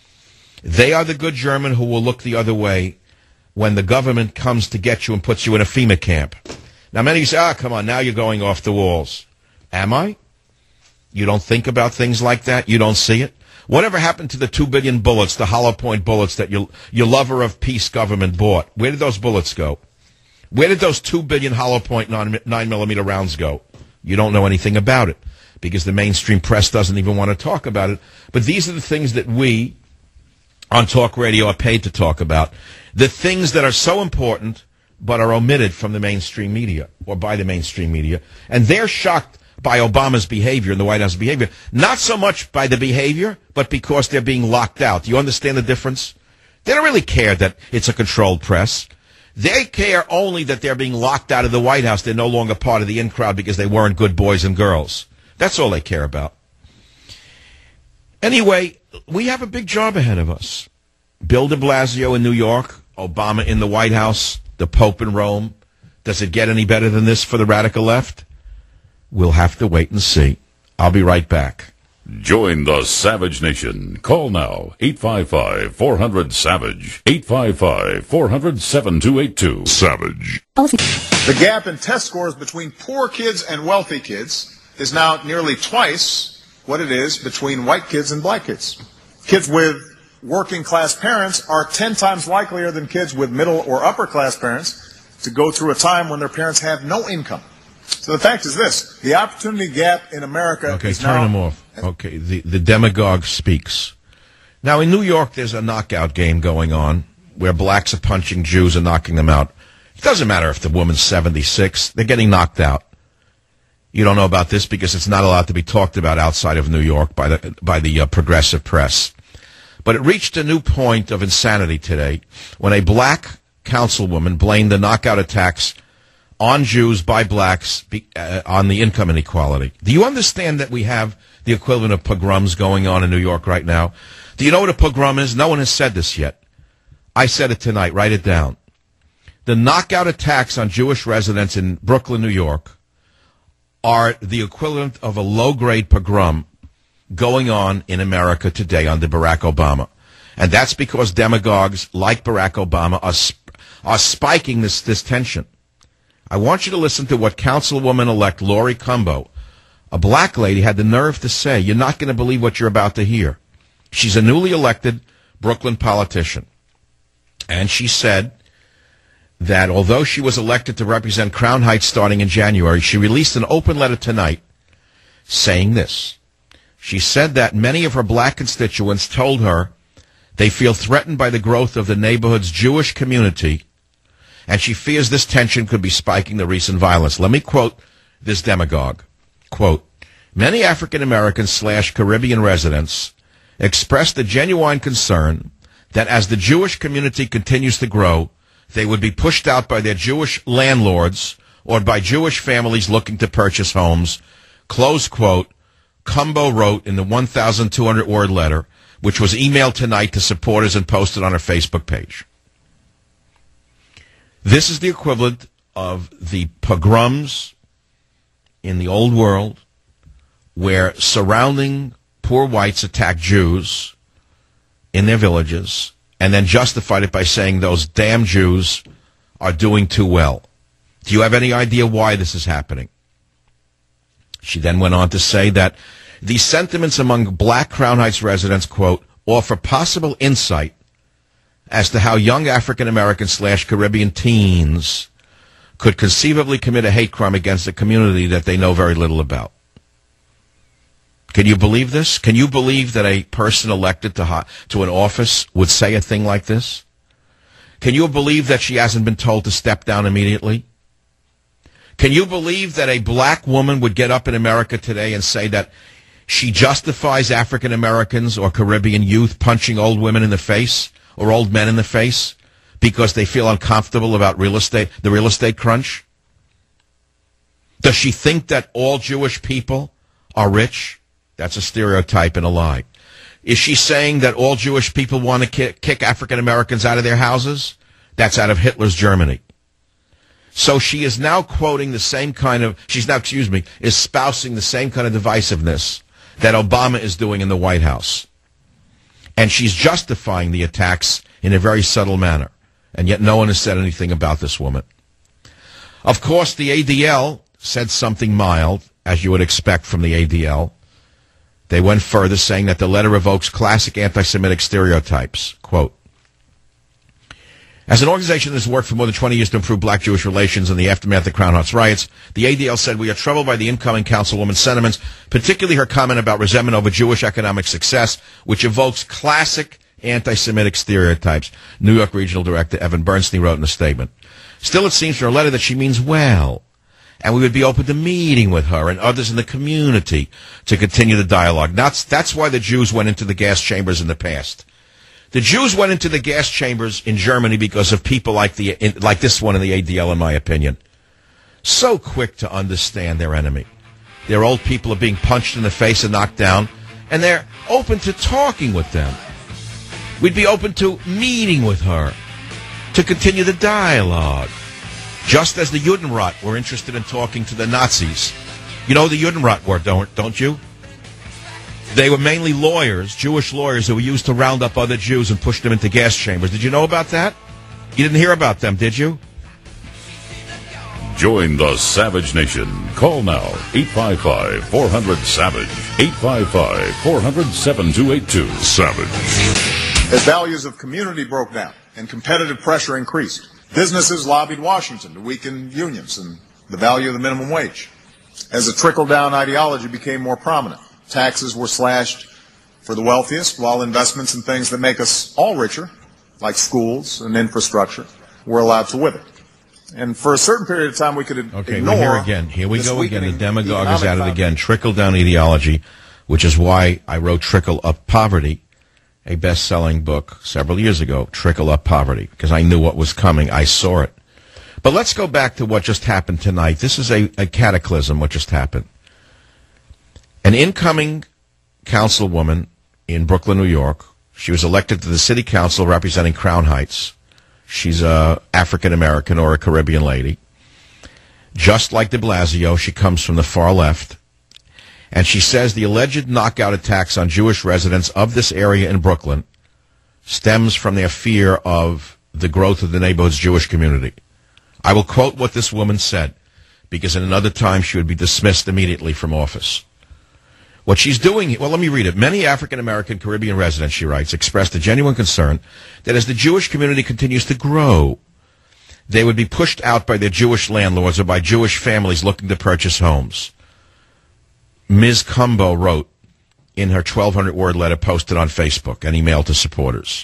They are the good German who will look the other way when the government comes to get you and puts you in a FEMA camp. Now, many of you say, come on, now you're going off the walls. Am I? You don't think about things like that? You don't see it? Whatever happened to the 2 billion bullets, the hollow point bullets that your lover of peace government bought? Where did those bullets go? Where did those 2 billion hollow point 9mm rounds go? You don't know anything about it because the mainstream press doesn't even want to talk about it. But these are the things that we on talk radio are paid to talk about. The things that are so important but are omitted from the mainstream media or by the mainstream media. And they're shocked by Obama's behavior and the White House behavior. Not so much by the behavior, but because they're being locked out. Do you understand the difference? They don't really care that it's a controlled press. They care only that they're being locked out of the White House. They're no longer part of the in crowd because they weren't good boys and girls. That's all they care about. Anyway, we have a big job ahead of us. Bill de Blasio in New York, Obama in the White House, the Pope in Rome. Does it get any better than this for the radical left? We'll have to wait and see. I'll be right back. Join the Savage Nation. Call now, 855-400-SAVAGE, 855-400-7282. Savage. The gap in test scores between poor kids and wealthy kids is now nearly twice what it is between white kids and black kids. Kids with working class parents are 10 times likelier than kids with middle or upper class parents to go through a time when their parents have no income. So the fact is this, the opportunity gap in America is now... Okay, turn them off. Okay, the demagogue speaks. Now, in New York, there's a knockout game going on where blacks are punching Jews and knocking them out. It doesn't matter if the woman's 76. They're getting knocked out. You don't know about this because it's not allowed to be talked about outside of New York by the progressive press. But it reached a new point of insanity today when a black councilwoman blamed the knockout attacks on Jews by blacks on the income inequality. Do you understand that we have the equivalent of pogroms going on in New York right now? Do you know what a pogrom is? No one has said this yet. I said it tonight. Write it down. The knockout attacks on Jewish residents in Brooklyn, New York, are the equivalent of a low-grade pogrom going on in America today under Barack Obama. And that's because demagogues like Barack Obama are spiking this tension. I want you to listen to what Councilwoman-elect Lori Cumbo, a black lady, had the nerve to say. You're not going to believe what you're about to hear. She's a newly elected Brooklyn politician. And she said that although she was elected to represent Crown Heights starting in January, she released an open letter tonight saying this. She said that many of her black constituents told her they feel threatened by the growth of the neighborhood's Jewish community, and she fears this tension could be spiking the recent violence. Let me quote this demagogue. Quote, many African Americans / Caribbean residents expressed a genuine concern that as the Jewish community continues to grow, they would be pushed out by their Jewish landlords or by Jewish families looking to purchase homes. Close quote. Cumbo wrote in the 1,200-word letter, which was emailed tonight to supporters and posted on her Facebook page. This is the equivalent of the pogroms in the old world where surrounding poor whites attacked Jews in their villages and then justified it by saying those damn Jews are doing too well. Do you have any idea why this is happening? She then went on to say that these sentiments among black Crown Heights residents, quote, offer possible insight as to how young African American / Caribbean teens could conceivably commit a hate crime against a community that they know very little about. Can you believe this? Can you believe that a person elected to an office would say a thing like this? Can you believe that she hasn't been told to step down immediately? Can you believe that a black woman would get up in America today and say that she justifies African Americans or Caribbean youth punching old women in the face or old men in the face because they feel uncomfortable about the real estate crunch? Does she think that all Jewish people are rich? That's a stereotype and a lie. Is she saying that all Jewish people want to kick African Americans out of their houses? That's out of Hitler's Germany. So she is now quoting the same kind of, is espousing the same kind of divisiveness that Obama is doing in the White House. And she's justifying the attacks in a very subtle manner. And yet no one has said anything about this woman. Of course, the ADL said something mild, as you would expect from the ADL. They went further, saying that the letter evokes classic anti-Semitic stereotypes. Quote, as an organization that has worked for more than 20 years to improve black-Jewish relations in the aftermath of Crown Heights riots, the ADL said, we are troubled by the incoming councilwoman's sentiments, particularly her comment about resentment over Jewish economic success, which evokes classic anti-Semitic stereotypes, New York Regional Director Evan Bernstein wrote in a statement. Still, it seems from her letter that she means well, and we would be open to meeting with her and others in the community to continue the dialogue. That's why the Jews went into the gas chambers in the past. The Jews went into the gas chambers in Germany because of people like this one in the ADL, in my opinion. So quick to understand their enemy. Their old people are being punched in the face and knocked down, and they're open to talking with them. We'd be open to meeting with her, to continue the dialogue. Just as the Judenrat were interested in talking to the Nazis. You know the Judenrat were, don't you? They were mainly lawyers, Jewish lawyers, who were used to round up other Jews and push them into gas chambers. Did you know about that? You didn't hear about them, did you? Join the Savage Nation. Call now, 855-400-SAVAGE, 855-400-7282. Savage. As values of community broke down and competitive pressure increased, businesses lobbied Washington to weaken unions and the value of the minimum wage. As a trickle-down ideology became more prominent, taxes were slashed for the wealthiest, while investments in things that make us all richer, like schools and infrastructure, were allowed to wither. And for a certain period of time, we could ignore. Here we go again. The demagogue is at it again. Trickle-down ideology, which is why I wrote Trickle-Up Poverty. a best-selling book several years ago, Trickle Up Poverty, because I knew what was coming. I saw it. But let's go back to what just happened tonight. This is a cataclysm, what just happened. An incoming councilwoman in Brooklyn, New York. She was elected to the city council representing Crown Heights. She's a African-American or a Caribbean lady. Just like de Blasio, she comes from the far left. And she says the alleged knockout attacks on Jewish residents of this area in Brooklyn stems from their fear of the growth of the neighborhood's Jewish community. I will quote what this woman said, because in another time she would be dismissed immediately from office. What she's doing, well, let me read it. Many African-American Caribbean residents, she writes, expressed a genuine concern that as the Jewish community continues to grow, they would be pushed out by their Jewish landlords or by Jewish families looking to purchase homes. Ms. Cumbo wrote in her 1,200-word letter posted on Facebook and emailed to supporters.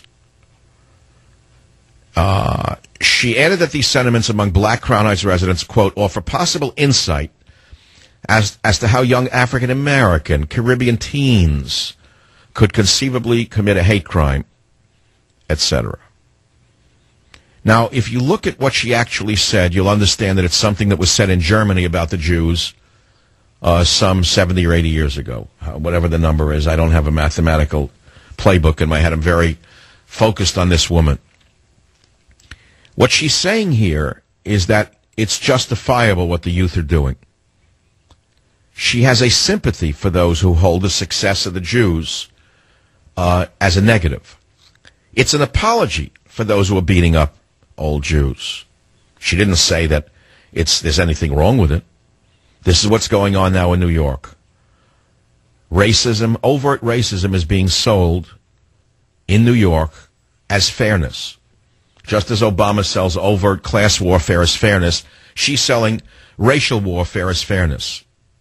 She added that these sentiments among black Crown Heights residents, quote, offer possible insight as to how young African-American Caribbean teens could conceivably commit a hate crime, etc. Now, if you look at what she actually said, you'll understand that it's something that was said in Germany about the Jews some 70 or 80 years ago, whatever the number is. I don't have a mathematical playbook in my head. I'm very focused on this woman. What she's saying here is that it's justifiable what the youth are doing. She has a sympathy for those who hold the success of the Jews as a negative. It's an apology for those who are beating up old Jews. She didn't say that there's anything wrong with it. This is what's going on now in New York. Racism, overt racism is being sold in New York as fairness. Just as Obama sells overt class warfare as fairness, she's selling racial warfare as fairness.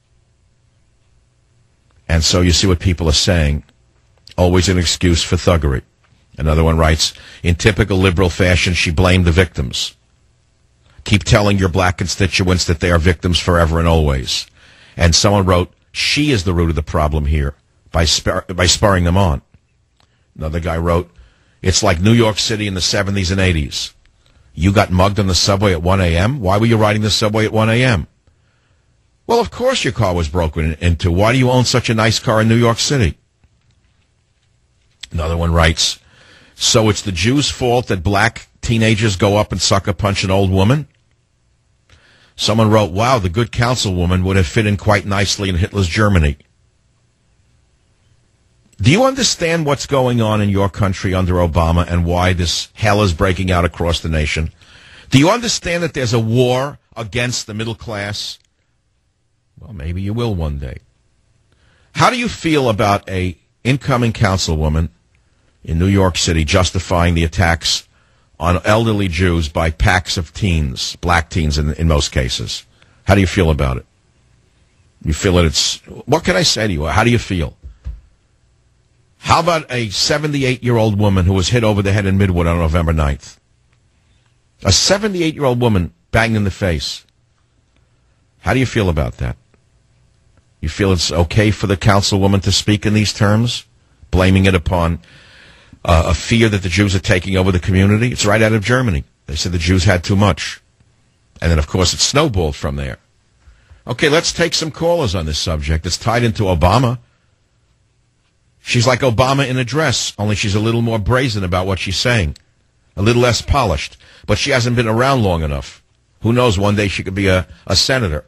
And so you see what people are saying. Always an excuse for thuggery. Another one writes, in typical liberal fashion, she blamed the victims. Keep telling your black constituents that they are victims forever and always. And someone wrote, she is the root of the problem here by spurring them on. Another guy wrote, it's like New York City in the 70s and 80s. You got mugged on the subway at 1 a.m.? Why were you riding the subway at 1 a.m.? Well, of course your car was broken into. Why do you own such a nice car in New York City? Another one writes, so it's the Jews' fault that black teenagers go up and sucker punch an old woman? Someone wrote, wow, the good councilwoman would have fit in quite nicely in Hitler's Germany. Do you understand what's going on in your country under Obama and why this hell is breaking out across the nation? Do you understand that there's a war against the middle class? Well, maybe you will one day. How do you feel about a incoming councilwoman in New York City justifying the attacks on elderly Jews by packs of teens, black teens in most cases? How do you feel about it? You feel that it's... What can I say to you? How do you feel? How about a 78-year-old woman who was hit over the head in Midwood on November 9th? A 78-year-old woman banged in the face. How do you feel about that? You feel it's okay for the councilwoman to speak in these terms, blaming it upon a fear that the Jews are taking over the community? It's right out of Germany. They said the Jews had too much. And then, of course, it snowballed from there. Okay, let's take some callers on this subject. It's tied into Obama. She's like Obama in a dress, only she's a little more brazen about what she's saying. A little less polished. But she hasn't been around long enough. Who knows, one day she could be a senator.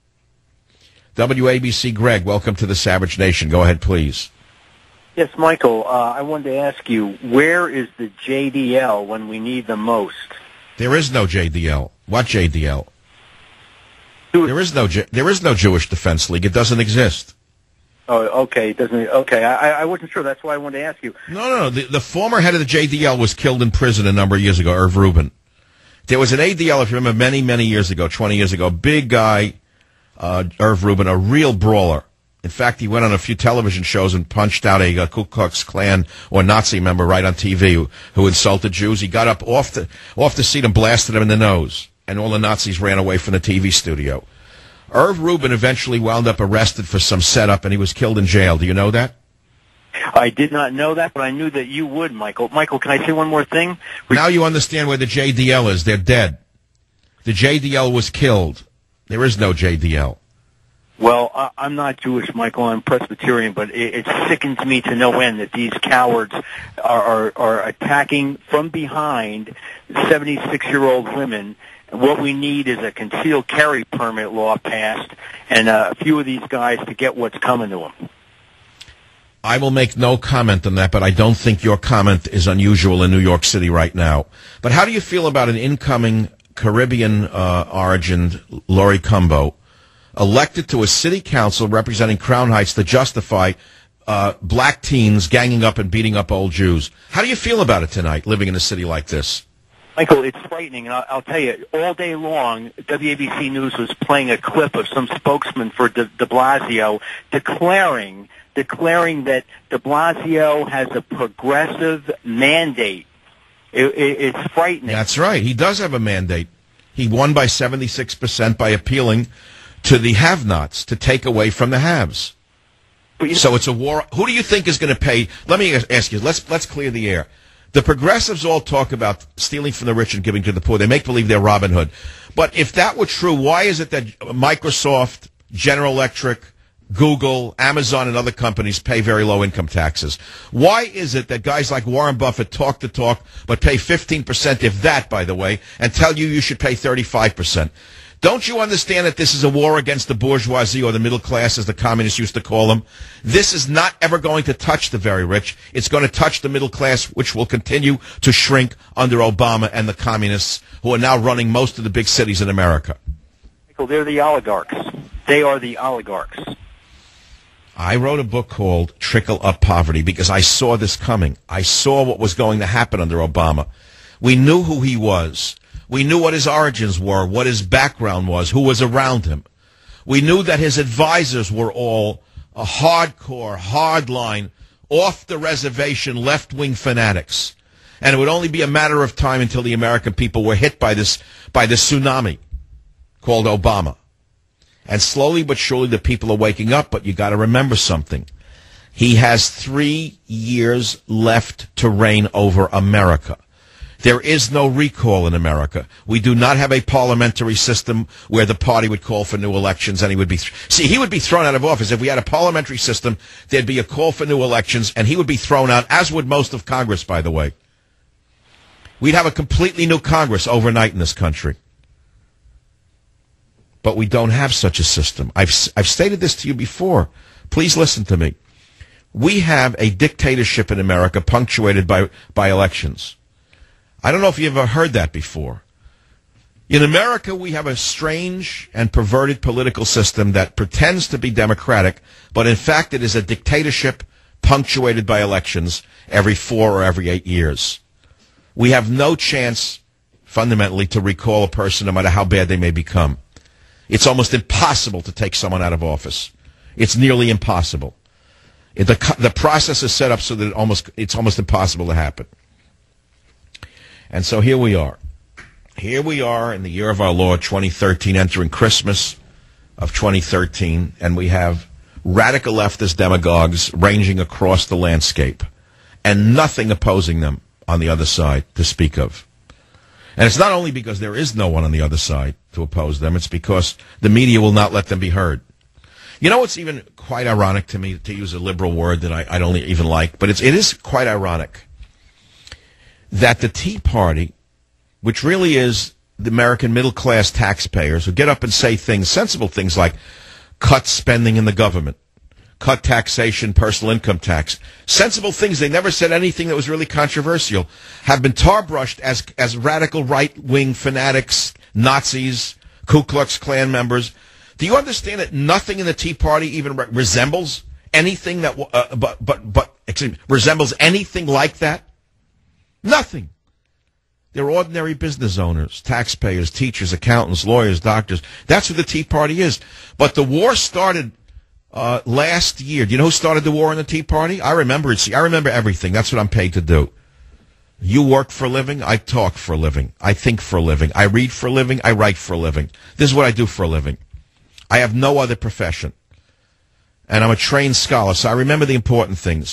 WABC Greg, welcome to the Savage Nation. Go ahead, please. Yes, Michael, I wanted to ask you, where is the JDL when we need them most? There is no JDL. What JDL? There is no Jewish Defense League. It doesn't exist. Oh, okay. Okay, I wasn't sure. That's why I wanted to ask you. No. The former head of the JDL was killed in prison a number of years ago, Irv Rubin. There was an ADL, if you remember, many, many years ago, 20 years ago, big guy, Irv Rubin, a real brawler. In fact, he went on a few television shows and punched out a Ku Klux Klan or Nazi member right on TV who insulted Jews. He got up off the seat and blasted him in the nose, and all the Nazis ran away from the TV studio. Irv Rubin eventually wound up arrested for some setup, and he was killed in jail. Do you know that? I did not know that, but I knew that you would, Michael. Michael, can I say one more thing? Now you understand where the JDL is. They're dead. The JDL was killed. There is no JDL. Well, I'm not Jewish, Michael. I'm Presbyterian, but it sickens me to no end that these cowards are attacking from behind 76-year-old women. What we need is a concealed carry permit law passed and a few of these guys to get what's coming to them. I will make no comment on that, but I don't think your comment is unusual in New York City right now. But how do you feel about an incoming Caribbean-origined Laurie Cumbo elected to a city council representing Crown Heights to justify black teens ganging up and beating up old Jews? How do you feel about it tonight, living in a city like this? Michael, it's frightening, and I'll tell you, all day long, WABC News was playing a clip of some spokesman for de Blasio declaring that de Blasio has a progressive mandate. It's frightening. That's right. He does have a mandate. He won by 76% by appealing to the have-nots to take away from the haves. So it's a war. Who do you think is going to pay? Let me ask you. Let's clear the air. The progressives all talk about stealing from the rich and giving to the poor. They make believe they're Robin Hood. But if that were true, why is it that Microsoft, General Electric, Google, Amazon, and other companies pay very low income taxes? Why is it that guys like Warren Buffett talk the talk but pay 15%, if that, by the way, and tell you should pay 35%? Don't you understand that this is a war against the bourgeoisie, or the middle class, as the communists used to call them? This is not ever going to touch the very rich. It's going to touch the middle class, which will continue to shrink under Obama and the communists, who are now running most of the big cities in America. Michael, they're the oligarchs. They are the oligarchs. I wrote a book called Trickle Up Poverty because I saw this coming. I saw what was going to happen under Obama. We knew who he was. We knew what his origins were, what his background was, who was around him. We knew that his advisors were all a hardcore, hardline, off-the-reservation, left-wing fanatics. And it would only be a matter of time until the American people were hit by this tsunami called Obama. And slowly but surely the people are waking up, but you got to remember something. He has 3 years left to reign over America. There is no recall in America. We do not have a parliamentary system where the party would call for new elections and he would be... he would be thrown out of office. If we had a parliamentary system, there'd be a call for new elections and he would be thrown out, as would most of Congress, by the way. We'd have a completely new Congress overnight in this country. But we don't have such a system. I've stated this to you before. Please listen to me. We have a dictatorship in America punctuated by elections. I don't know if you've ever heard that before. In America, we have a strange and perverted political system that pretends to be democratic, but in fact it is a dictatorship punctuated by elections every 4 or every 8 years. We have no chance, fundamentally, to recall a person no matter how bad they may become. It's almost impossible to take someone out of office. It's nearly impossible. The process is set up so that it's almost impossible to happen. And so here we are. Here we are in the year of our Lord, 2013, entering Christmas of 2013, and we have radical leftist demagogues ranging across the landscape, and nothing opposing them on the other side to speak of. And it's not only because there is no one on the other side to oppose them, it's because the media will not let them be heard. You know what's even quite ironic to me, to use a liberal word that I don't even like, but it is quite ironic that the Tea Party, which really is the American middle-class taxpayers who get up and say things, sensible things like cut spending in the government, cut taxation, personal income tax, sensible things. They never said anything that was really controversial, have been tar-brushed as radical right-wing fanatics, Nazis, Ku Klux Klan members. Do you understand that nothing in the Tea Party even resembles anything that, resembles anything like that? Nothing. They're ordinary business owners, taxpayers, teachers, accountants, lawyers, doctors. That's what the Tea Party is. But the war started last year. Do you know who started the war in the Tea Party? I remember it. See, I remember everything. That's what I'm paid to do. You work for a living. I talk for a living. I think for a living. I read for a living. I write for a living. This is what I do for a living. I have no other profession. And I'm a trained scholar, so I remember the important things.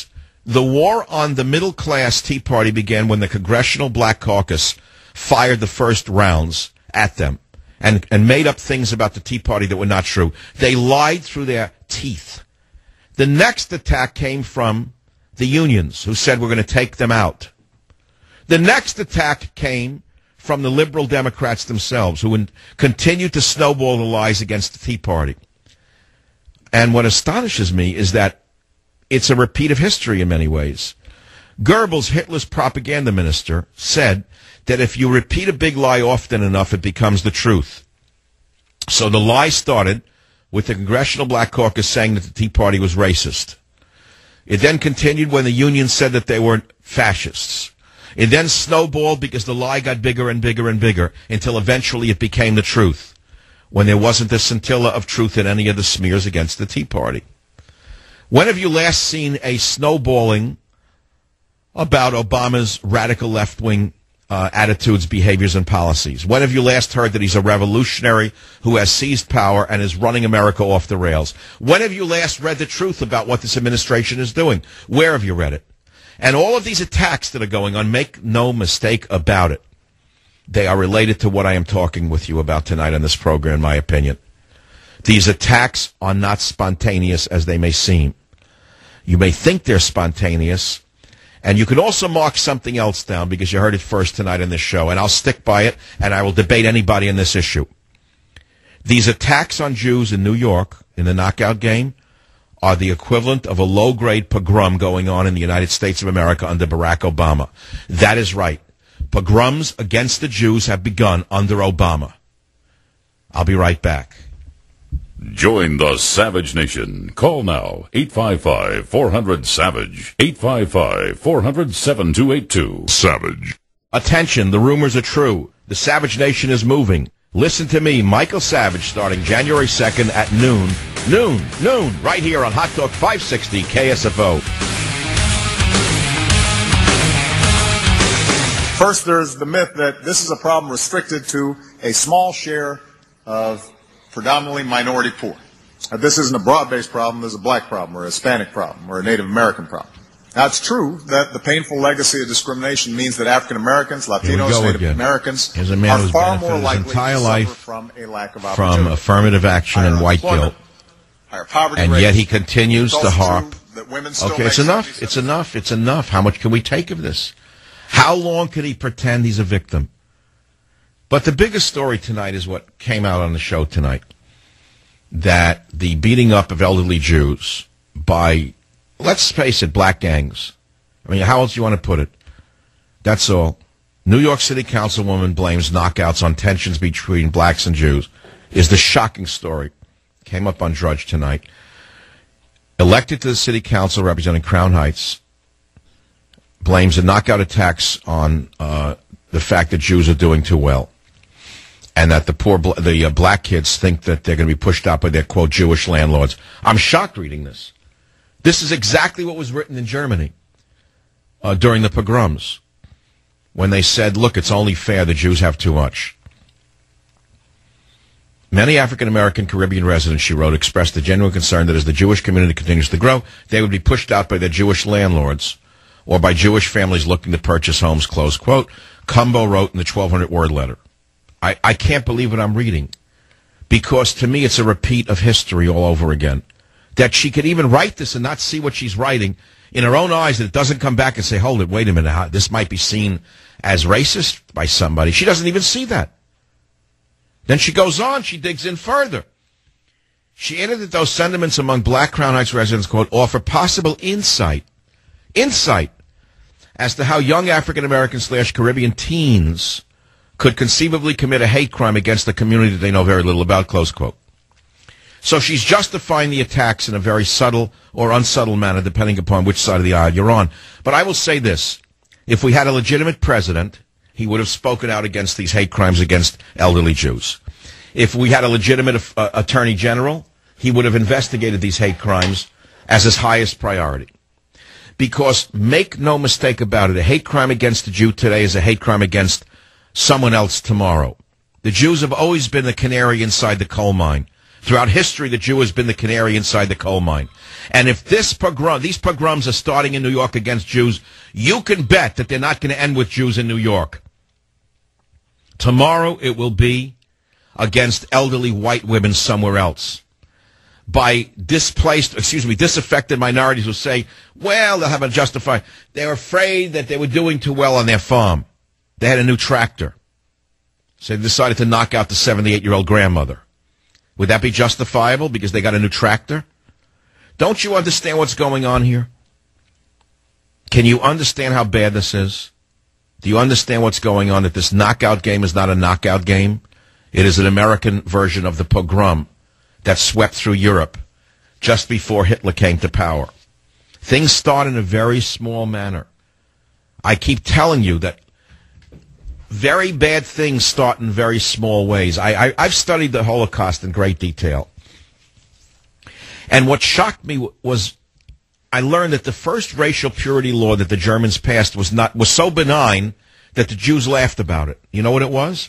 The war on the middle-class Tea Party began when the Congressional Black Caucus fired the first rounds at them and made up things about the Tea Party that were not true. They lied through their teeth. The next attack came from the unions, who said we're going to take them out. The next attack came from the liberal Democrats themselves, who continued to snowball the lies against the Tea Party. And what astonishes me is that it's a repeat of history in many ways. Goebbels, Hitler's propaganda minister, said that if you repeat a big lie often enough, it becomes the truth. So the lie started with the Congressional Black Caucus saying that the Tea Party was racist. It then continued when the union said that they were fascists. It then snowballed because the lie got bigger and bigger and bigger until eventually it became the truth, when there wasn't a scintilla of truth in any of the smears against the Tea Party. When have you last seen a snowballing about Obama's radical left-wing attitudes, behaviors, and policies? When have you last heard that he's a revolutionary who has seized power and is running America off the rails? When have you last read the truth about what this administration is doing? Where have you read it? And all of these attacks that are going on, make no mistake about it, they are related to what I am talking with you about tonight on this program, in my opinion. These attacks are not spontaneous as they may seem. You may think they're spontaneous, and you can also mark something else down because you heard it first tonight in this show, and I'll stick by it, and I will debate anybody in this issue. These attacks on Jews in New York in the knockout game are the equivalent of a low-grade pogrom going on in the United States of America under Barack Obama. That is right. Pogroms against the Jews have begun under Obama. I'll be right back. Join the Savage Nation. Call now, 855-400-SAVAGE, 855-400-7282. Savage. Attention, the rumors are true. The Savage Nation is moving. Listen to me, Michael Savage, starting January 2nd at noon, right here on Hot Talk 560 KSFO. First, there's the myth that this is a problem restricted to a small share of predominantly minority poor. This isn't a broad-based problem. There's a black problem or a Hispanic problem or a Native American problem. Now, it's true that the painful legacy of discrimination means that African Americans, Latinos, Native Americans are far more likely to suffer from a lack of opportunity, from affirmative action and white guilt. Higher poverty and rates. yet he continues to harp. Okay, it's enough. It's enough. It's enough. How much can we take of this? How long can he pretend he's a victim? But the biggest story tonight is what came out on the show tonight, that the beating up of elderly Jews by, let's face it, black gangs. I mean, how else do you want to put it? That's all. New York City Councilwoman blames knockouts on tensions between blacks and Jews is the shocking story. Came up on Drudge tonight. Elected to the city council representing Crown Heights, blames the knockout attacks on the fact that Jews are doing too well, and that the black kids think that they're going to be pushed out by their, quote, Jewish landlords. I'm shocked reading this. This is exactly what was written in Germany during the pogroms, when they said, look, it's only fair the Jews have too much. Many African-American Caribbean residents, she wrote, expressed a genuine concern that as the Jewish community continues to grow, they would be pushed out by their Jewish landlords or by Jewish families looking to purchase homes, close quote. Cumbo wrote in the 1,200-word letter. I can't believe what I'm reading, because to me it's a repeat of history all over again. That she could even write this and not see what she's writing in her own eyes, that it doesn't come back and say, hold it, wait a minute, this might be seen as racist by somebody. She doesn't even see that. Then she goes on, she digs in further. She added that those sentiments among black Crown Heights residents, quote, offer possible insight as to how young African-American/Caribbean teens could conceivably commit a hate crime against the community that they know very little about, close quote. So she's justifying the attacks in a very subtle or unsubtle manner, depending upon which side of the aisle you're on. But I will say this. If we had a legitimate president, he would have spoken out against these hate crimes against elderly Jews. If we had a legitimate attorney general, he would have investigated these hate crimes as his highest priority. Because, make no mistake about it, a hate crime against a Jew today is a hate crime against someone else tomorrow. The Jews have always been the canary inside the coal mine. Throughout history, the Jew has been the canary inside the coal mine. And if these pogroms are starting in New York against Jews, you can bet that they're not going to end with Jews in New York. Tomorrow it will be against elderly white women somewhere else. By disaffected minorities who say, well, they'll have a justify. They're afraid that they were doing too well on their farm. They had a new tractor. So they decided to knock out the 78-year-old grandmother. Would that be justifiable because they got a new tractor? Don't you understand what's going on here? Can you understand how bad this is? Do you understand what's going on, that this knockout game is not a knockout game? It is an American version of the pogrom that swept through Europe just before Hitler came to power. Things start in a very small manner. I keep telling you that very bad things start in very small ways. I've studied the Holocaust in great detail. And what shocked me was I learned that the first racial purity law that the Germans passed was so benign that the Jews laughed about it. You know what it was?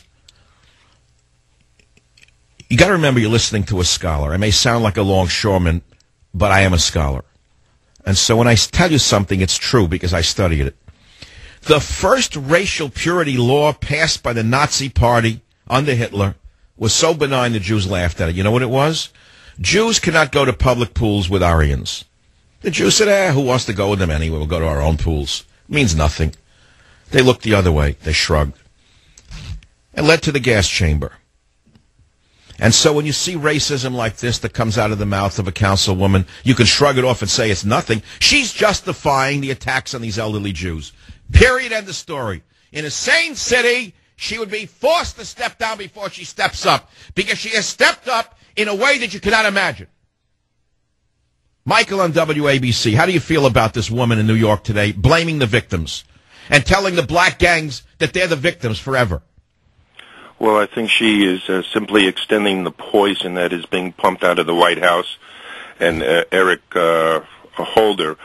You got to remember you're listening to a scholar. I may sound like a longshoreman, but I am a scholar. And so when I tell you something, it's true because I studied it. The first racial purity law passed by the Nazi Party under Hitler was so benign the Jews laughed at it. You know what it was? Jews cannot go to public pools with Aryans. The Jews said, who wants to go with them anyway? We'll go to our own pools. It means nothing. They looked the other way. They shrugged. It led to the gas chamber. And so when you see racism like this that comes out of the mouth of a councilwoman, you can shrug it off and say it's nothing. She's justifying the attacks on these elderly Jews. Period. End of story. In a sane city, she would be forced to step down before she steps up, because she has stepped up in a way that you cannot imagine. Michael on WABC, how do you feel about this woman in New York today blaming the victims and telling the black gangs that they're the victims forever? Well, I think she is simply extending the poison that is being pumped out of the White House. And Eric Holder,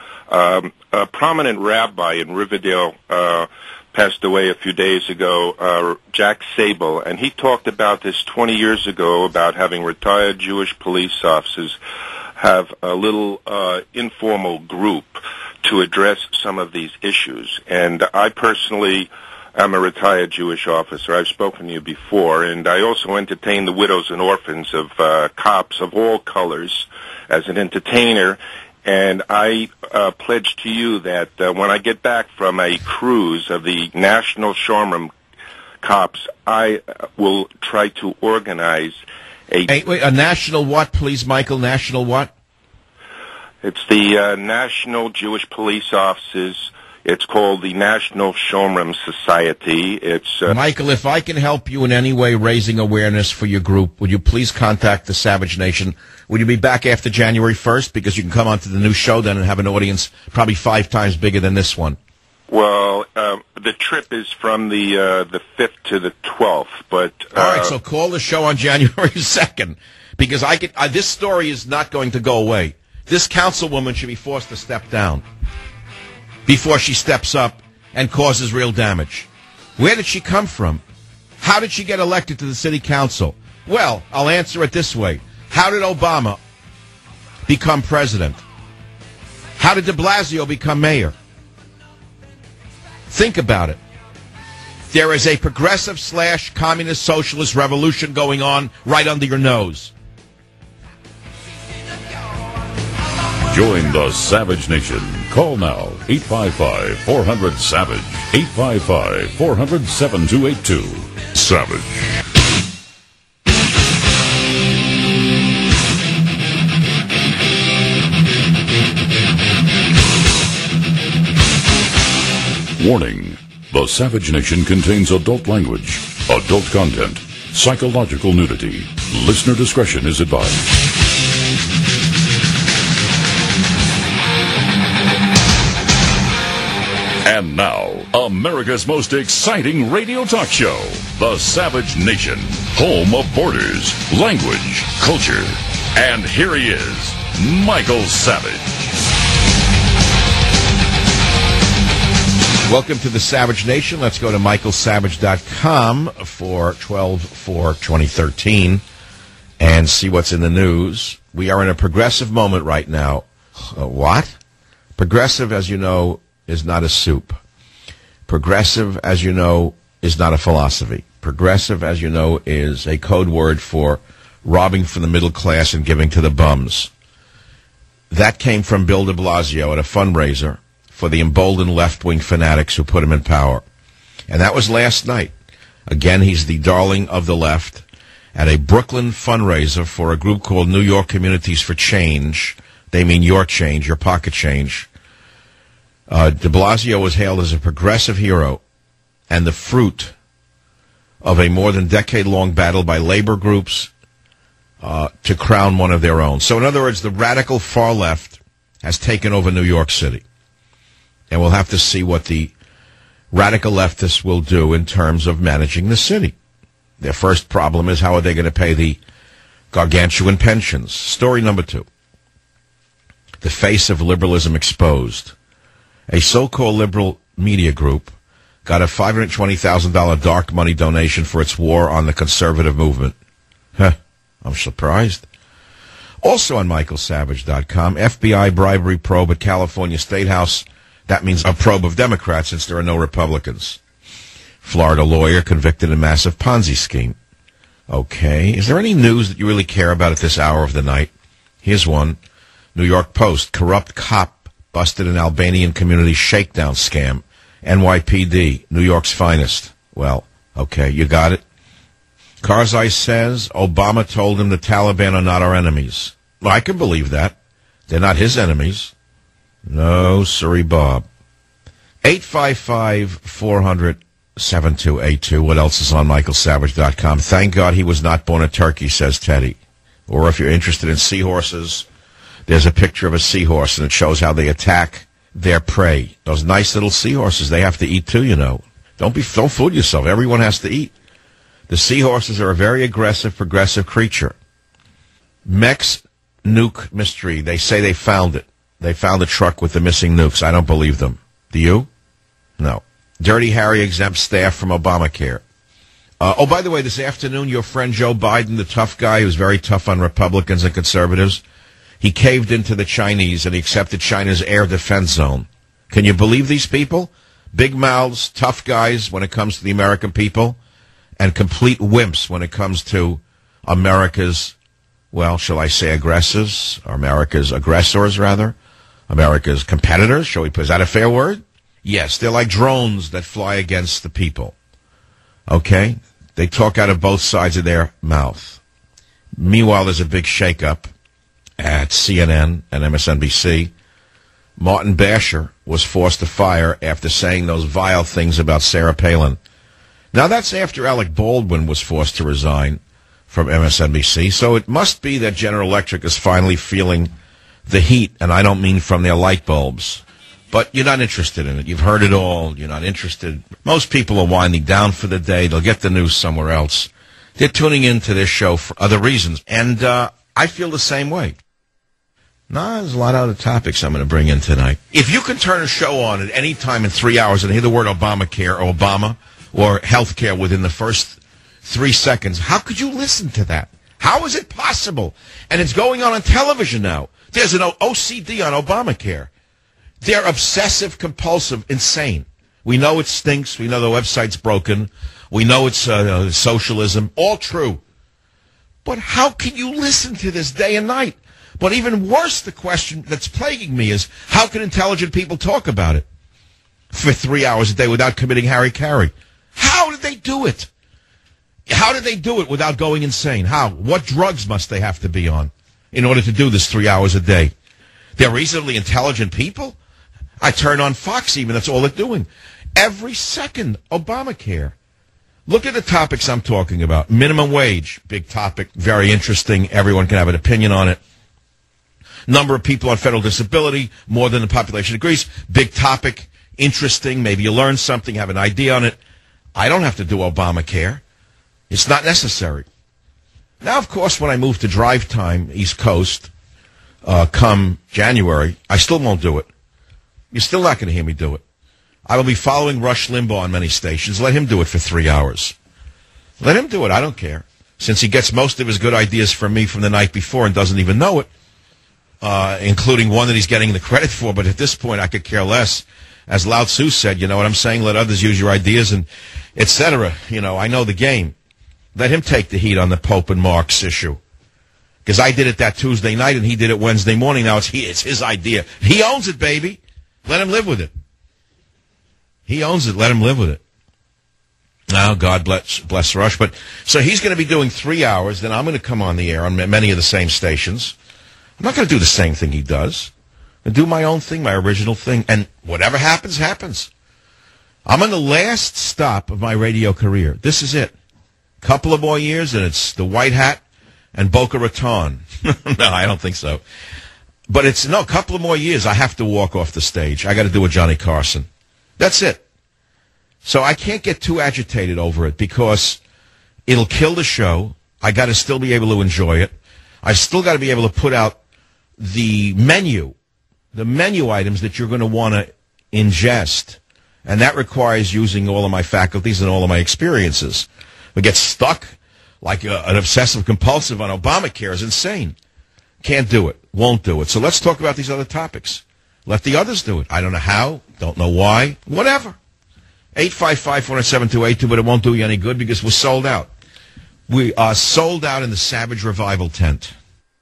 a prominent rabbi in Riverdale, passed away a few days ago, Jack Sable, and he talked about this 20 years ago, about having retired Jewish police officers have a little informal group to address some of these issues. And I personally am a retired Jewish officer. I've spoken to you before, and I also entertain the widows and orphans of cops of all colors as an entertainer. And I pledge to you that when I get back from a cruise of the National Shomrim cops, I will try to organize a national what, please, Michael? National what? It's the National Jewish Police Officers. It's called the National Shomrim Society. It's Michael, if I can help you in any way raising awareness for your group, would you please contact the Savage Nation? Will you be back after January 1st? Because you can come onto the new show then and have an audience probably 5 times bigger than this one. Well, the trip is from the 5th to the 12th, but all right, so call the show on January 2nd, because this story is not going to go away. This councilwoman should be forced to step down before she steps up and causes real damage. Where did she come from? How did she get elected to the city council? Well, I'll answer it this way. How did Obama become president? How did de Blasio become mayor? Think about it. There is a progressive / communist socialist revolution going on right under your nose. Join the Savage Nation. Call now, 855-400-SAVAGE, 855-400-7282. Savage. Warning. The Savage Nation contains adult language, adult content, psychological nudity. Listener discretion is advised. And now, America's most exciting radio talk show, The Savage Nation, home of borders, language, culture. And here he is, Michael Savage. Welcome to the Savage Nation. Let's go to michaelsavage.com for 12/4/2013. and see what's in the news. We are in a progressive moment right now. What? Progressive, as you know, is not a soup. Progressive, as you know, is not a philosophy. Progressive, as you know, is a code word for robbing from the middle class and giving to the bums. That came from Bill de Blasio at a fundraiser for the emboldened left-wing fanatics who put him in power. And that was last night. Again, he's the darling of the left at a Brooklyn fundraiser for a group called New York Communities for Change. They mean your change, your pocket change. De Blasio was hailed as a progressive hero and the fruit of a more than decade-long battle by labor groups to crown one of their own. So, in other words, the radical far left has taken over New York City. And we'll have to see what the radical leftists will do in terms of managing the city. Their first problem is how are they going to pay the gargantuan pensions? Story number 2. The face of liberalism exposed. A so-called liberal media group got a $520,000 dark money donation for its war on the conservative movement. I'm surprised. Also on MichaelSavage.com, FBI bribery probe at California State House. That means a probe of Democrats since there are no Republicans. Florida lawyer convicted in massive Ponzi scheme. Okay. Is there any news that you really care about at this hour of the night? Here's one. New York Post, corrupt cop busted an Albanian community shakedown scam. NYPD, New York's finest. Well, okay, you got it. Karzai says Obama told him the Taliban are not our enemies. Well, I can believe that. They're not his enemies. No, sorry, Bob. 855-400-7282. What else is on MichaelSavage.com? Thank God he was not born a turkey, says Teddy. Or if you're interested in seahorses, there's a picture of a seahorse, and it shows how they attack their prey. Those nice little seahorses, they have to eat too, you know. Don't fool yourself. Everyone has to eat. The seahorses are a very aggressive, progressive creature. Mex nuke mystery. They say they found it. They found the truck with the missing nukes. I don't believe them. Do you? No. Dirty Harry exempts staff from Obamacare. Oh, by the way, this afternoon, your friend Joe Biden, the tough guy who's very tough on Republicans and conservatives, he caved into the Chinese and he accepted China's air defense zone. Can you believe these people? Big mouths, tough guys when it comes to the American people, and complete wimps when it comes to America's, well, shall I say aggressors, or America's aggressors, rather? America's competitors, shall we put, is that a fair word? Yes, they're like drones that fly against the people. Okay? They talk out of both sides of their mouth. Meanwhile, there's a big shakeup at CNN and MSNBC. Martin Basher was forced to fire after saying those vile things about Sarah Palin. Now, that's after Alec Baldwin was forced to resign from MSNBC, so it must be that General Electric is finally feeling the heat, and I don't mean from their light bulbs. But you're not interested in it. You've heard it all. You're not interested. Most people are winding down for the day. They'll get the news somewhere else. They're tuning into this show for other reasons, and I feel the same way. There's a lot of other topics I'm going to bring in tonight. If you can turn a show on at any time in 3 hours and hear the word Obamacare or Obama or health care within the first 3 seconds, how could you listen to that? How is it possible? And it's going on television now. There's an OCD on Obamacare. They're obsessive, compulsive, insane. We know it stinks. We know the website's broken. We know it's socialism. All true. But how can you listen to this day and night? But even worse, the question that's plaguing me is, how can intelligent people talk about it for 3 hours a day without committing hara-kiri? How did they do it? How did they do it without going insane? How? What drugs must they have to be on in order to do this 3 hours a day? They're reasonably intelligent people. I turn on Fox even. That's all they're doing. Every second, Obamacare. Look at the topics I'm talking about. Minimum wage, big topic, very interesting. Everyone can have an opinion on it. Number of people on federal disability, more than the population agrees. Big topic, interesting. Maybe you learn something, have an idea on it. I don't have to do Obamacare. It's not necessary. Now, of course, when I move to drive time, East Coast, come January, I still won't do it. You're still not going to hear me do it. I will be following Rush Limbaugh on many stations. Let him do it for 3 hours. Let him do it. I don't care. since he gets most of his good ideas from me from the night before and doesn't even know it, including one that he's getting the credit for. But at this point, I could care less. As Lao Tzu said, you know what I'm saying? Let others use your ideas and et cetera. You know, I know the game. Let him take the heat on the Pope and Marx issue. Because I did it that Tuesday night and he did it Wednesday morning. Now it's his idea. He owns it, baby. Let him live with it. He owns it. Let him live with it. Now, God bless Rush. But so he's going to be doing 3 hours. Then I'm going to come on the air on many of the same stations. I'm not going to do the same thing he does. I'm going to do my own thing, my original thing. And whatever happens, happens. I'm on the last stop of my radio career. This is it. Couple of more years and it's the White Hat and Boca Raton. No, I don't think so. But a couple of more years, I have to walk off the stage. I got to do a Johnny Carson. That's it. So I can't get too agitated over it because it'll kill the show. I got to still be able to enjoy it. I still got to be able to put out the menu items that you're going to want to ingest. And that requires using all of my faculties and all of my experiences. We get stuck like an obsessive-compulsive on Obamacare is insane. Can't do it. Won't do it. So let's talk about these other topics. Let the others do it. I don't know how. Don't know why. Whatever. 855-407-282, but it won't do you any good because we're sold out. We are sold out in the Savage Revival tent.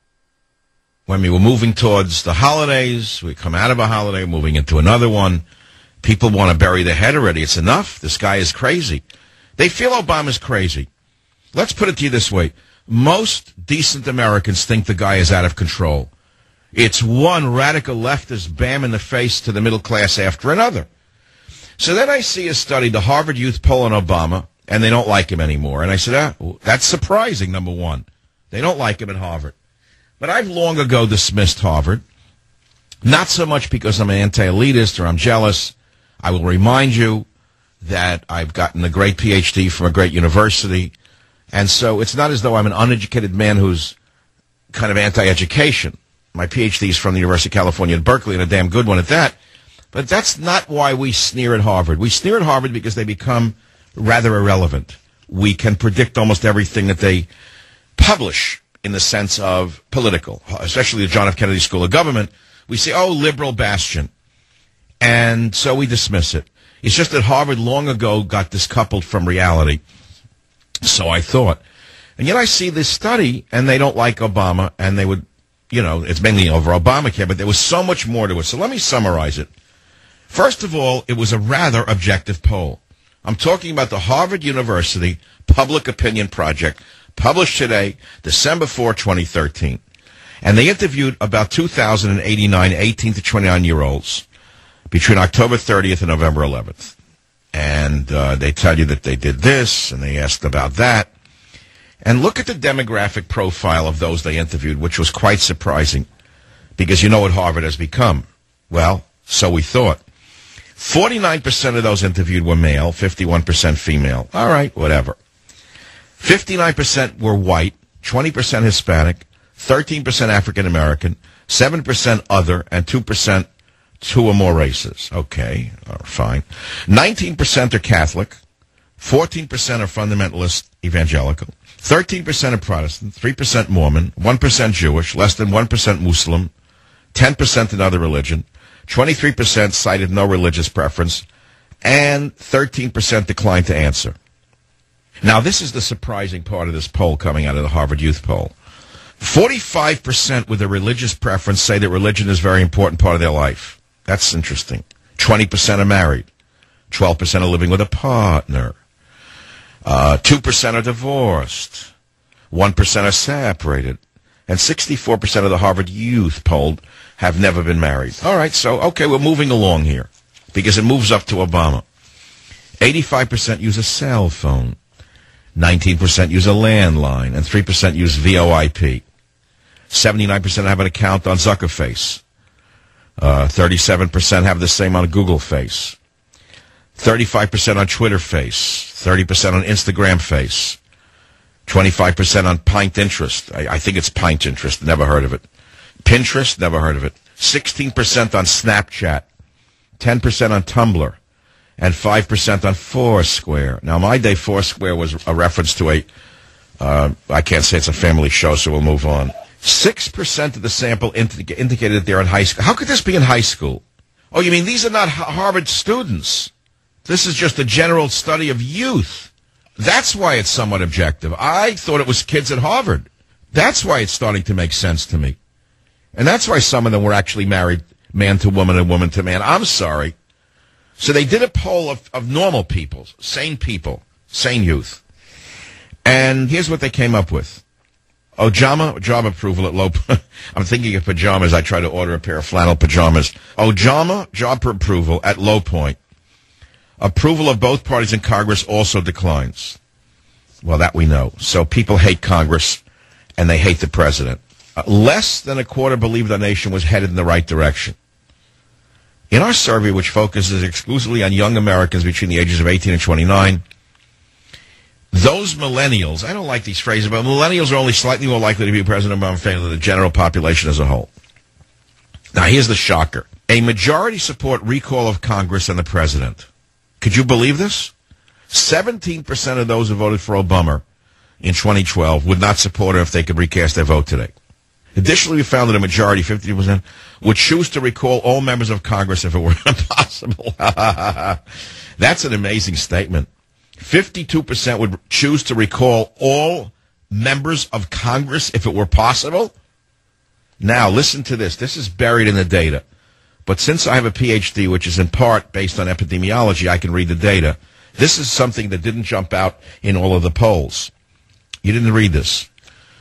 When we were moving towards the holidays, we come out of a holiday, moving into another one. People want to bury their head already. It's enough. This guy is crazy. They feel Obama's crazy. Let's put it to you this way. Most decent Americans think the guy is out of control. It's one radical leftist bam in the face to the middle class after another. So then I see a study, the Harvard Youth poll on Obama, and they don't like him anymore. And I said, that's surprising, number one. They don't like him at Harvard. But I've long ago dismissed Harvard, not so much because I'm an anti-elitist or I'm jealous. I will remind you that I've gotten a great PhD from a great university. And so it's not as though I'm an uneducated man who's kind of anti-education. My PhD is from the University of California at Berkeley, and a damn good one at that. But that's not why we sneer at Harvard. We sneer at Harvard because they become rather irrelevant. We can predict almost everything that they publish in the sense of political, especially the John F. Kennedy School of Government. We say, oh, liberal bastion. And so we dismiss it. It's just that Harvard long ago got discoupled from reality. So I thought. And yet I see this study, and they don't like Obama, and they would, it's mainly over Obamacare, but there was so much more to it. So let me summarize it. First of all, it was a rather objective poll. I'm talking about the Harvard University Public Opinion Project, published today, December 4, 2013. And they interviewed about 2,089 18 to 29-year-olds between October 30th and November 11th. And they tell you that they did this, and they asked about that. And look at the demographic profile of those they interviewed, which was quite surprising, because you know what Harvard has become. Well, so we thought. 49% of those interviewed were male, 51% female. All right, whatever. 59% were white, 20% Hispanic, 13% African American, 7% other, and 2% two or more races. Okay, fine. 19% are Catholic, 14% are fundamentalist evangelical, 13% are Protestant, 3% Mormon, 1% Jewish, less than 1% Muslim, 10% another religion, 23% cited no religious preference, and 13% declined to answer. Now, this is the surprising part of this poll coming out of the Harvard Youth poll. 45% with a religious preference say that religion is a very important part of their life. That's interesting. 20% are married. 12% are living with a partner. 2% are divorced. 1% are separated. And 64% of the Harvard Youth polled have never been married. All right, so, okay, we're moving along here because it moves up to Obama. 85% use a cell phone. 19% use a landline. And 3% use VoIP. 79% have an account on Zuckerface. 37% have the same on Google Face. 35% on Twitter Face. 30% on Instagram Face. 25% on Pint Interest. I think it's Pint Interest. Never heard of it. Pinterest. Never heard of it. 16% on Snapchat. 10% on Tumblr. And 5% on Foursquare. Now, my day, Foursquare was a reference to a I can't say it's a family show, so we'll move on. 6% of the sample indicated that they're in high school. How could this be in high school? Oh, you mean these are not Harvard students? This is just a general study of youth. That's why it's somewhat objective. I thought it was kids at Harvard. That's why it's starting to make sense to me. And that's why some of them were actually married man to woman and woman to man. I'm sorry. So they did a poll of normal people, sane youth. And here's what they came up with. job approval at low... I'm thinking of pajamas. I try to order a pair of flannel pajamas. Job approval at low point. Approval of both parties in Congress also declines. Well, that we know. So people hate Congress, and they hate the president. Less than a quarter believe the nation was headed in the right direction. In our survey, which focuses exclusively on young Americans between the ages of 18 and 29, those millennials, I don't like these phrases, but millennials are only slightly more likely to be President Obama fan than the general population as a whole. Now, here's the shocker. A majority support recall of Congress and the president. Could you believe this? 17% of those who voted for Obama in 2012 would not support her if they could recast their vote today. Additionally, we found that a majority, 50%, would choose to recall all members of Congress if it were impossible. That's an amazing statement. 52% would choose to recall all members of Congress if it were possible. Now, listen to this. This is buried in the data. But since I have a PhD, which is in part based on epidemiology, I can read the data. This is something that didn't jump out in all of the polls. You didn't read this.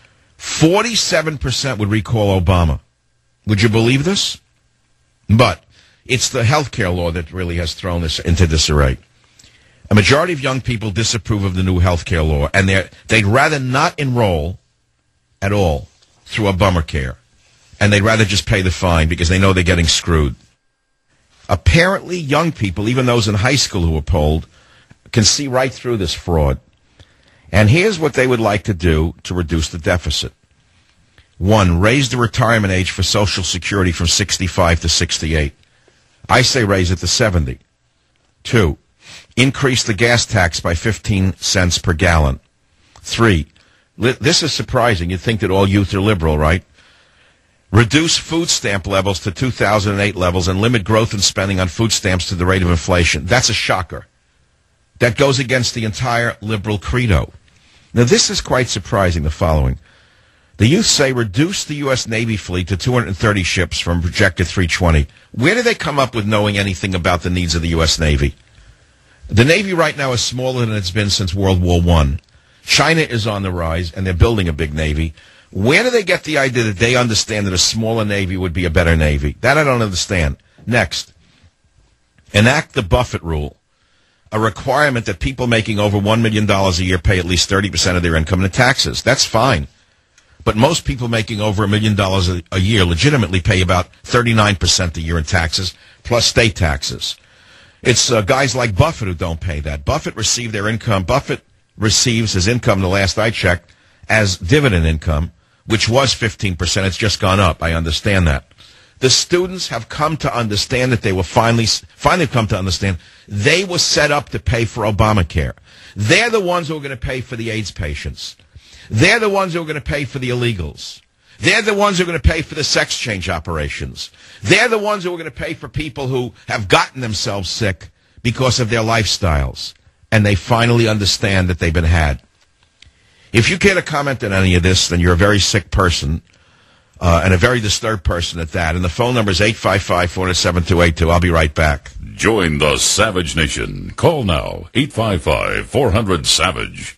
47% would recall Obama. Would you believe this? But it's the health care law that really has thrown this into disarray. A majority of young people disapprove of the new health care law, and they'd rather not enroll at all through Obamacare, and they'd rather just pay the fine because they know they're getting screwed. Apparently, young people, even those in high school who were polled, can see right through this fraud. And here's what they would like to do to reduce the deficit. 1, raise the retirement age for Social Security from 65 to 68. I say raise it to 70. 2, increase the gas tax by 15 cents per gallon. 3, this is surprising. You'd think that all youth are liberal, right? Reduce food stamp levels to 2008 levels and limit growth in spending on food stamps to the rate of inflation. That's a shocker. That goes against the entire liberal credo. Now, this is quite surprising, the following. The youth say reduce the U.S. Navy fleet to 230 ships from projected 320. Where do they come up with knowing anything about the needs of the U.S. Navy? The Navy right now is smaller than it's been since World War I. China is on the rise, and they're building a big Navy. Where do they get the idea that they understand that a smaller Navy would be a better Navy? That I don't understand. Next, enact the Buffett rule. A requirement that people making over $1 million a year pay at least 30% of their income in taxes. That's fine. But most people making over $1 million a year legitimately pay about 39% a year in taxes, plus state taxes. It's guys like Buffett who don't pay that. Buffett received their income. Buffett receives his income, the last I checked, as dividend income, which was 15%. It's just gone up. I understand that. The students have come to understand that they were finally come to understand they were set up to pay for Obamacare. They're the ones who are going to pay for the AIDS patients. They're the ones who are going to pay for the illegals. They're the ones who are going to pay for the sex change operations. They're the ones who are going to pay for people who have gotten themselves sick because of their lifestyles. And they finally understand that they've been had. If you care to comment on any of this, then you're a very sick person. And a very disturbed person at that. And the phone number is 855-407-282. I'll be right back. Join the Savage Nation. Call now, 855-400-SAVAGE.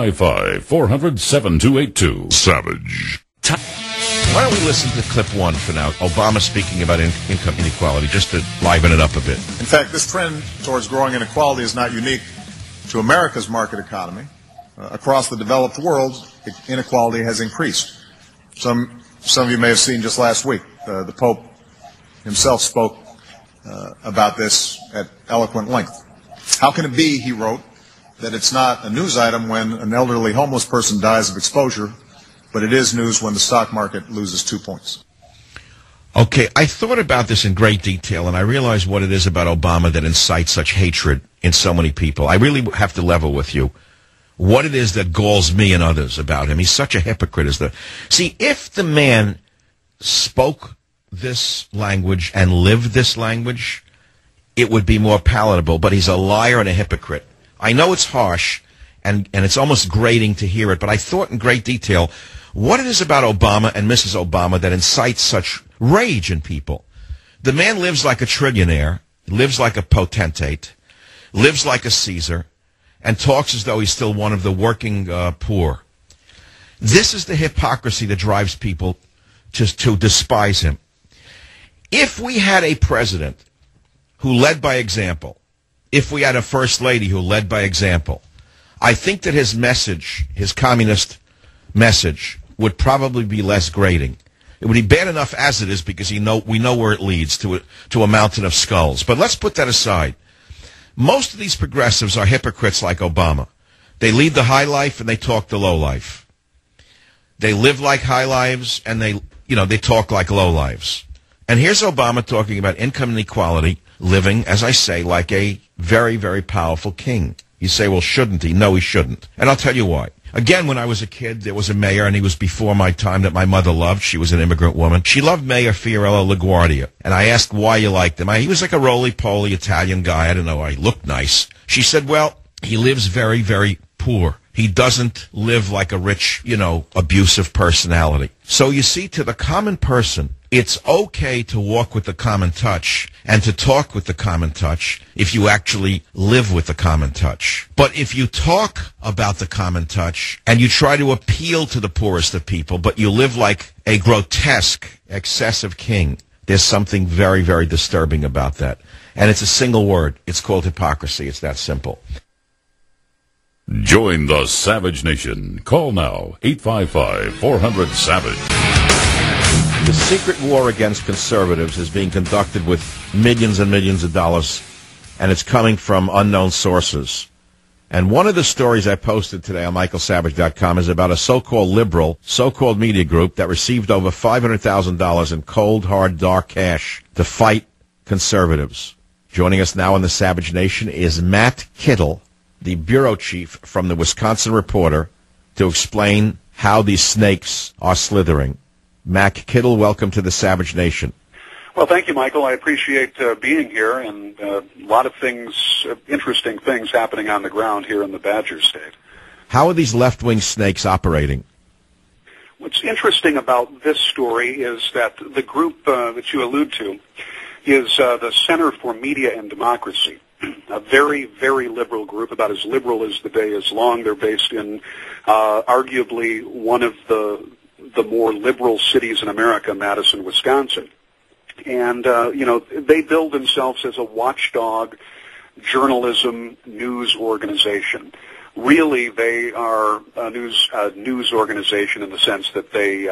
855-400-7282. Savage. Why don't we listen to clip 1 for now? Obama speaking about income inequality, just to liven it up a bit. In fact, this trend towards growing inequality is not unique to America's market economy. Across the developed world, inequality has increased. Some of you may have seen just last week, the Pope himself spoke about this at eloquent length. How can it be, he wrote, that it's not a news item when an elderly homeless person dies of exposure, but it is news when the stock market loses 2 points? Okay, I thought about this in great detail, and I realized what it is about Obama that incites such hatred in so many people. I really have to level with you. what it is that galls me and others about him. He's such a hypocrite. See, if the man spoke this language and lived this language, it would be more palatable. But he's a liar and a hypocrite. I know it's harsh, and it's almost grating to hear it, but I thought in great detail what it is about Obama and Mrs. Obama that incites such rage in people. The man lives like a trillionaire, lives like a potentate, lives like a Caesar, and talks as though he's still one of the working poor. This is the hypocrisy that drives people to despise him. If we had a president who led by example, if we had a first lady who led by example, I think that his message, his communist message, would probably be less grating. It would be bad enough as it is because we know where it leads, to a mountain of skulls. But let's put that aside. Most of these progressives are hypocrites like Obama. They lead the high life and they talk the low life. They live like high lives and they talk like low lives. And here's Obama talking about income inequality, living, as I say, like a very, very powerful king. You say, well, shouldn't he? No, he shouldn't. And I'll tell you why. Again, when I was a kid, there was a mayor, and he was before my time, that my mother loved. She was an immigrant woman. She loved Mayor Fiorello LaGuardia. And I asked why you liked him. He was like a roly-poly Italian guy. I don't know. He looked nice. She said, well, he lives very, very poor. He doesn't live like a rich, abusive personality. So you see, to the common person, it's okay to walk with the common touch and to talk with the common touch if you actually live with the common touch. But if you talk about the common touch and you try to appeal to the poorest of people, but you live like a grotesque, excessive king, there's something very, very disturbing about that. And it's a single word. It's called hypocrisy. It's that simple. Join the Savage Nation. Call now, 855-400-SAVAGE. The secret war against conservatives is being conducted with millions and millions of dollars, and it's coming from unknown sources. And one of the stories I posted today on michaelsavage.com is about a so-called liberal, so-called media group that received over $500,000 in cold, hard, dark cash to fight conservatives. Joining us now in the Savage Nation is Matt Kittle, the bureau chief from the Wisconsin Reporter, to explain how these snakes are slithering. Matt Kittle, welcome to the Savage Nation. Well, thank you, Michael. I appreciate being here, and a lot of things, interesting things happening on the ground here in the Badger State. How are these left-wing snakes operating? What's interesting about this story is that the group that you allude to is the Center for Media and Democracy. A very, very liberal group, about as liberal as the day is long. They're based in arguably one of the more liberal cities in America, Madison, Wisconsin. And, they build themselves as a watchdog journalism news organization. Really, they are a news organization in the sense that they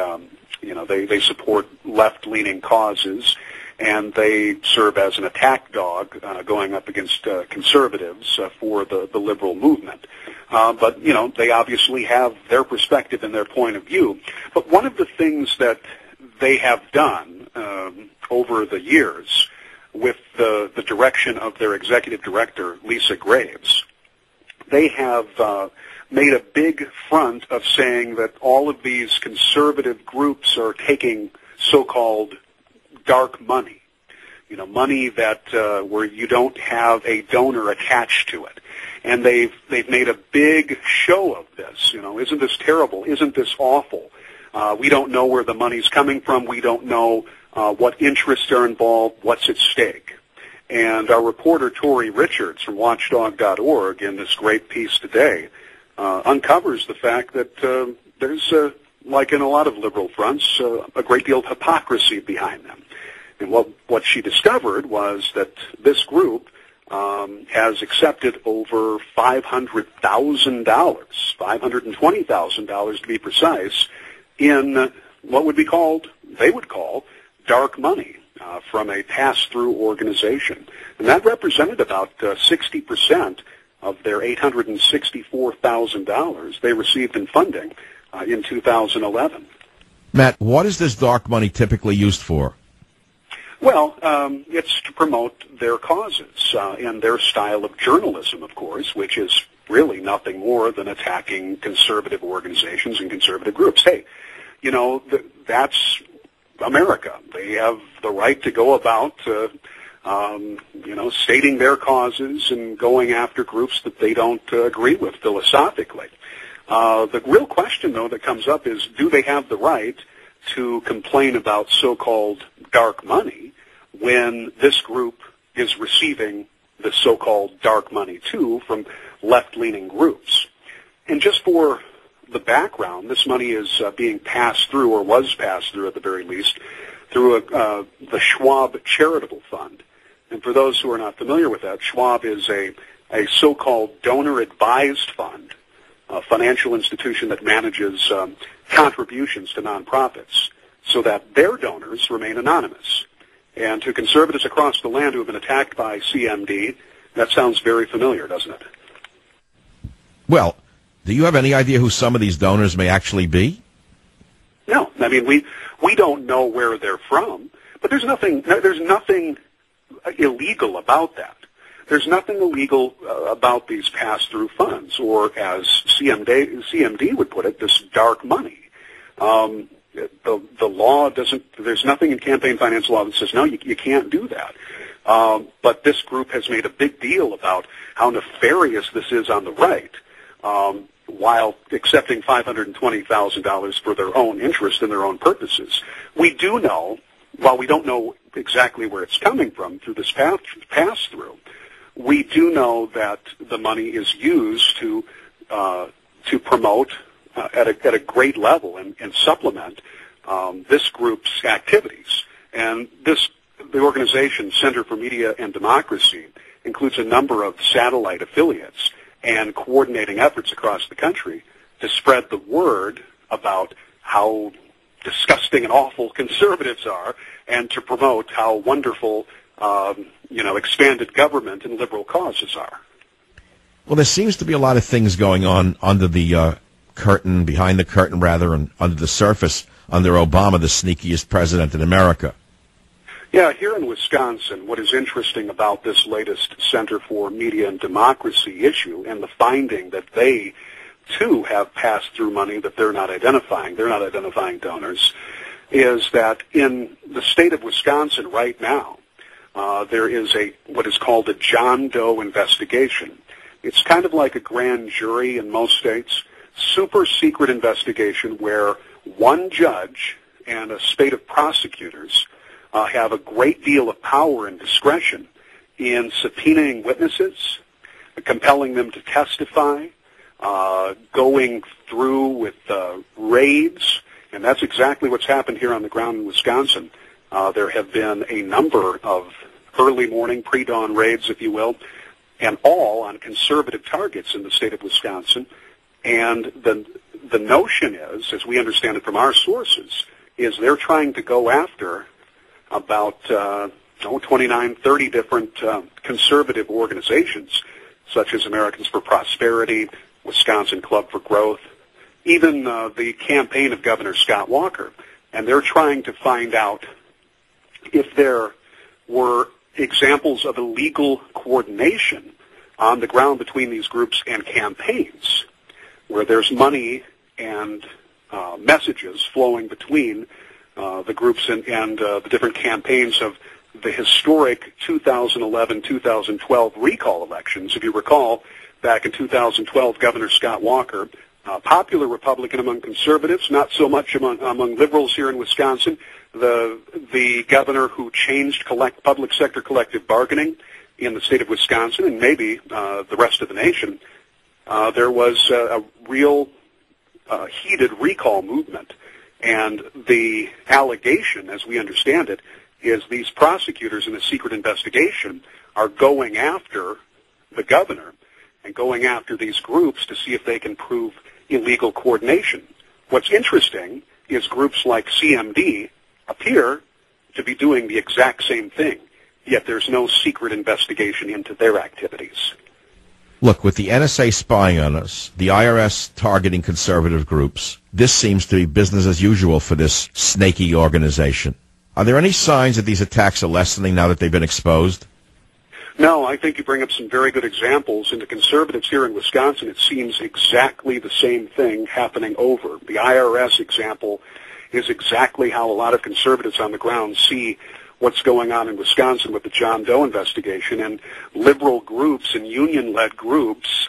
support left-leaning causes, and they serve as an attack dog going up against conservatives for the liberal movement. But they obviously have their perspective and their point of view. But one of the things that they have done over the years with the direction of their executive director, Lisa Graves, they have made a big front of saying that all of these conservative groups are taking so-called dark money, money that where you don't have a donor attached to it. And they've made a big show of this. Isn't this terrible? Isn't this awful? We don't know where the money's coming from. We don't know what interests are involved, what's at stake. And our reporter, Tori Richards from Watchdog.org, in this great piece today, uncovers the fact that there's, like in a lot of liberal fronts, a great deal of hypocrisy behind them. And what she discovered was that this group has accepted over $500,000, $520,000 to be precise, in what they would call dark money from a pass-through organization. And that represented about 60% of their $864,000 they received in funding in 2011. Matt, what is this dark money typically used for? Well, it's to promote their causes and their style of journalism, of course, which is really nothing more than attacking conservative organizations and conservative groups. Hey, that's America. They have the right to go about, stating their causes and going after groups that they don't agree with philosophically. The real question, though, that comes up is, do they have the right to complain about so-called dark money when this group is receiving the so-called dark money, too, from left-leaning groups? And just for the background, this money is being passed through, or was passed through at the very least, through the Schwab Charitable Fund. And for those who are not familiar with that, Schwab is a so-called donor-advised fund, a financial institution that manages contributions to nonprofits so that their donors remain anonymous. And to conservatives across the land who have been attacked by CMD, that sounds very familiar, doesn't it? Well, do you have any idea who some of these donors may actually be? No. I mean, we don't know where they're from, but there's nothing illegal about that. There's nothing illegal about these pass-through funds, or as CMD would put it, this dark money. The law doesn't, there's nothing in campaign finance law that says, no, you can't do that. But this group has made a big deal about how nefarious this is on the right, while accepting $520,000 for their own interest and their own purposes. We do know, while we don't know exactly where it's coming from through this pass-through, we do know that the money is used to promote at a great level and supplement this group's activities. And the organization, Center for Media and Democracy, includes a number of satellite affiliates and coordinating efforts across the country to spread the word about how disgusting and awful conservatives are, and to promote how wonderful expanded government and liberal causes are. Well, there seems to be a lot of things going on under the curtain, behind the curtain rather, and under the surface under Obama, the sneakiest president in America. Yeah, here in Wisconsin, what is interesting about this latest Center for Media and Democracy issue and the finding that they, too, have passed through money that they're not identifying donors, is that in the state of Wisconsin right now, there is what is called a John Doe investigation. It's kind of like a grand jury in most states, super secret investigation where one judge and a spate of prosecutors have a great deal of power and discretion in subpoenaing witnesses, compelling them to testify, going through with raids, and that's exactly what's happened here on the ground in Wisconsin. There have been a number of early morning, pre-dawn raids, if you will, and all on conservative targets in the state of Wisconsin. And the notion is, as we understand it from our sources, is they're trying to go after about 29, 30 different conservative organizations, such as Americans for Prosperity, Wisconsin Club for Growth, even the campaign of Governor Scott Walker. And they're trying to find out if there were examples of illegal coordination on the ground between these groups and campaigns, where there's money and messages flowing between the groups and the different campaigns of the historic 2011-2012 recall elections. If you recall, back in 2012, Governor Scott Walker, popular Republican among conservatives, not so much among liberals here in Wisconsin, the governor who changed public sector collective bargaining in the state of Wisconsin and maybe the rest of the nation, there was a real heated recall movement. And the allegation, as we understand it, is these prosecutors in a secret investigation are going after the governor and going after these groups to see if they can prove illegal coordination. What's interesting is groups like CMD appear to be doing the exact same thing, yet there's no secret investigation into their activities. Look, with the NSA spying on us, the IRS targeting conservative groups, this seems to be business as usual for this snaky organization. Are there any signs that these attacks are lessening now that they've been exposed? No, I think you bring up some very good examples. And the conservatives here in Wisconsin, it seems exactly the same thing happening over. The IRS example is exactly how a lot of conservatives on the ground see what's going on in Wisconsin with the John Doe investigation, and liberal groups and union-led groups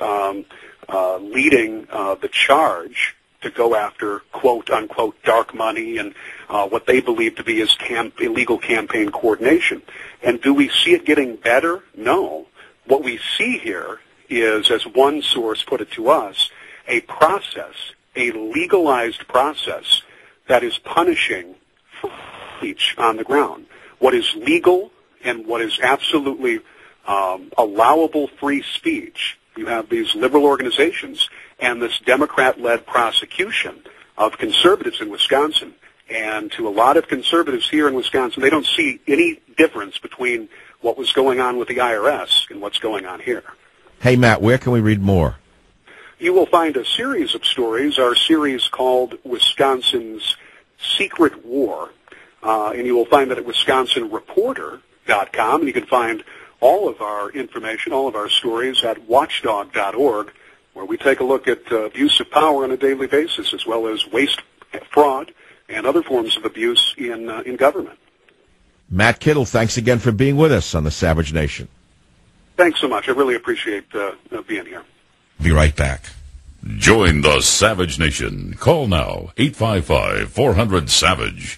leading the charge to go after quote-unquote dark money and what they believe to be as illegal campaign coordination. And do we see it getting better? No. What we see here is, as one source put it to us, a process, a legalized process that is punishing speech on the ground. What is legal and what is absolutely allowable free speech. You have these liberal organizations and this Democrat-led prosecution of conservatives in Wisconsin. And to a lot of conservatives here in Wisconsin, they don't see any difference between what was going on with the IRS and what's going on here. Hey, Matt, where can we read more? You will find a series of stories, our series called Wisconsin's Secret War. And you will find that at WisconsinReporter.com, and you can find all of our information, all of our stories at watchdog.org, where we take a look at abuse of power on a daily basis, as well as waste, fraud, and other forms of abuse in government. Matt Kittle, thanks again for being with us on the Savage Nation. Thanks so much. I really appreciate being here. Be right back. Join the Savage Nation. Call now, 855-400-SAVAGE,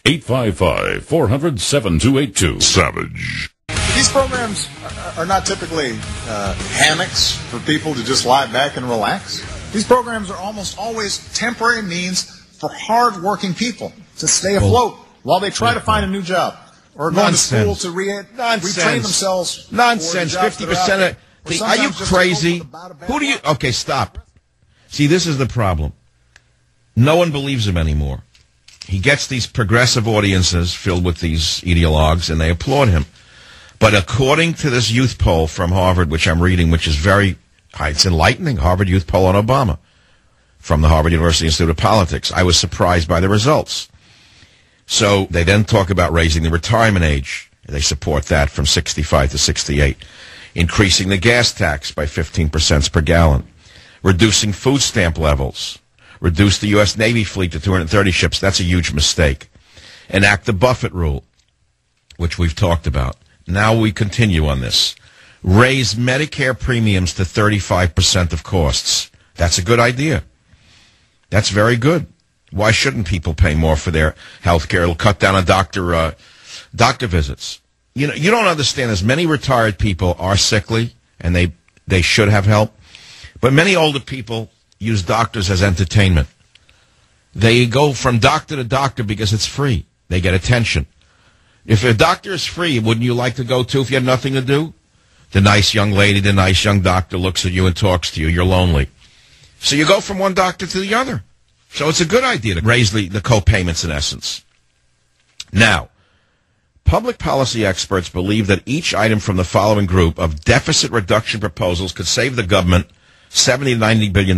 855-400-7282. Savage. These programs are not typically hammocks for people to just lie back and relax. These programs are almost always temporary means for hard-working people to stay afloat while they try to find a new job or go to school to retrain themselves. Nonsense. 50% of... Are you crazy? Who do you... Okay, stop. See, this is the problem. No one believes him anymore. He gets these progressive audiences filled with these ideologues, and they applaud him. But according to this youth poll from Harvard, which I'm reading, which is it's enlightening, Harvard Youth Poll on Obama, from the Harvard University Institute of Politics, I was surprised by the results. So they then talk about raising the retirement age. They support that from 65 to 68. Increasing the gas tax by 15 cents per gallon. Reducing food stamp levels. Reduce the U.S. Navy fleet to 230 ships. That's a huge mistake. Enact the Buffett rule, which we've talked about. Now we continue on this. Raise Medicare premiums to 35% of costs. That's a good idea. That's very good. Why shouldn't people pay more for their health care? It'll cut down on doctor visits. You know, you don't understand this. Many retired people are sickly, and they should have help. But many older people use doctors as entertainment. They go from doctor to doctor because it's free. They get attention. If a doctor is free, wouldn't you like to go to if you had nothing to do? The nice young lady, the nice young doctor looks at you and talks to you. You're lonely. So you go from one doctor to the other. So it's a good idea to raise the co-payments in essence. Now, public policy experts believe that each item from the following group of deficit reduction proposals could save the government $70 to $90 billion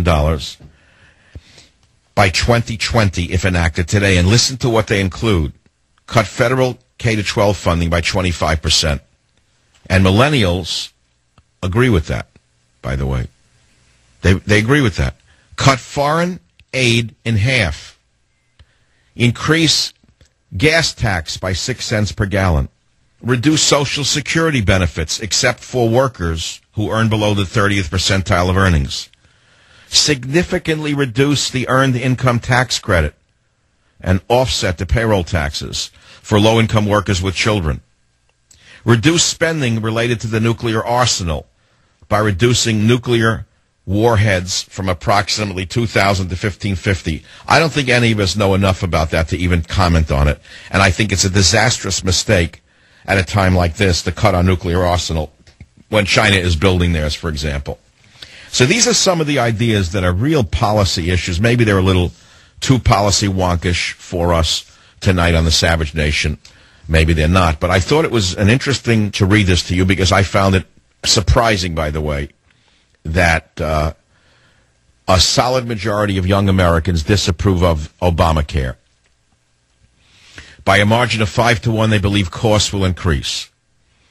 by 2020 if enacted today. And listen to what they include. Cut federal K-12 funding by 25%. And millennials agree with that, by the way. They agree with that. Cut foreign aid in half. Increase gas tax by 6 cents per gallon. Reduce Social Security benefits except for workers who earn below the 30th percentile of earnings. Significantly reduce the earned income tax credit and offset the payroll taxes for low-income workers with children. Reduce spending related to the nuclear arsenal by reducing nuclear warheads from approximately 2,000 to 1,550. I don't think any of us know enough about that to even comment on it. And I think it's a disastrous mistake at a time like this to cut our nuclear arsenal when China is building theirs, for example. So these are some of the ideas that are real policy issues. Maybe they're a little too policy wonkish for us tonight on the Savage Nation. Maybe they're not. But I thought it was interesting to read this to you because I found it surprising, by the way, that a solid majority of young Americans disapprove of Obamacare. By a margin of 5 to 1, they believe costs will increase.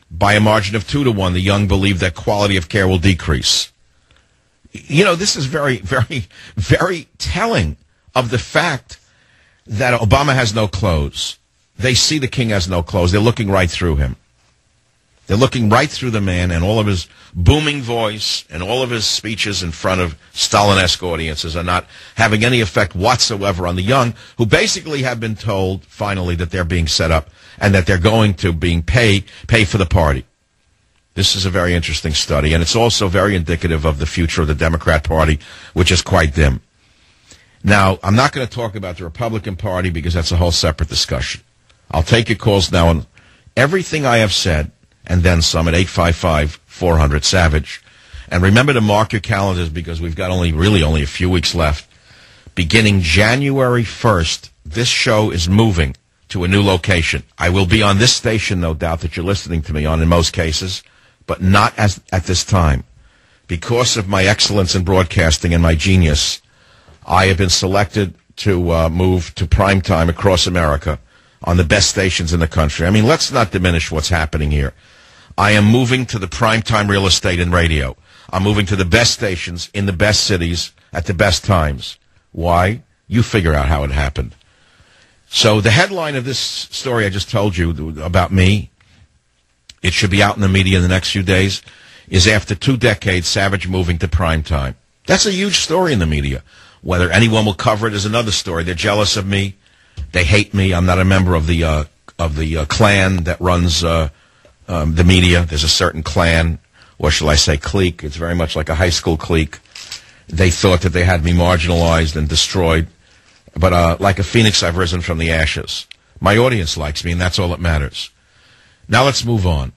By a margin of 2-1, the young believe that quality of care will decrease. You know, this is very, very, very telling of the fact that Obama has no clothes. They see the king has no clothes. They're looking right through him. They're looking right through the man and all of his booming voice and all of his speeches in front of Stalin-esque audiences are not having any effect whatsoever on the young, who basically have been told finally that they're being set up and that they're going to pay for the party. This is a very interesting study, and it's also very indicative of the future of the Democrat Party, which is quite dim. Now, I'm not going to talk about the Republican Party because that's a whole separate discussion. I'll take your calls now on everything I have said, and then some at 855-400-SAVAGE. And remember to mark your calendars because we've got only a few weeks left. Beginning January 1st, this show is moving to a new location. I will be on this station, no doubt, that you're listening to me on in most cases, but not at this time. Because of my excellence in broadcasting and my genius, I have been selected to move to prime time across America on the best stations in the country. I mean, let's not diminish what's happening here. I am moving to the primetime real estate and radio. I'm moving to the best stations in the best cities at the best times. Why? You figure out how it happened. So the headline of this story I just told you about me, it should be out in the media in the next few days, is after 2 decades, Savage moving to primetime. That's a huge story in the media. Whether anyone will cover it is another story. They're jealous of me. They hate me. I'm not a member of the clan that runs the media. There's a certain clan, or shall I say clique. It's very much like a high school clique. They thought that they had me marginalized and destroyed. But like a phoenix, I've risen from the ashes. My audience likes me, and that's all that matters. Now let's move on.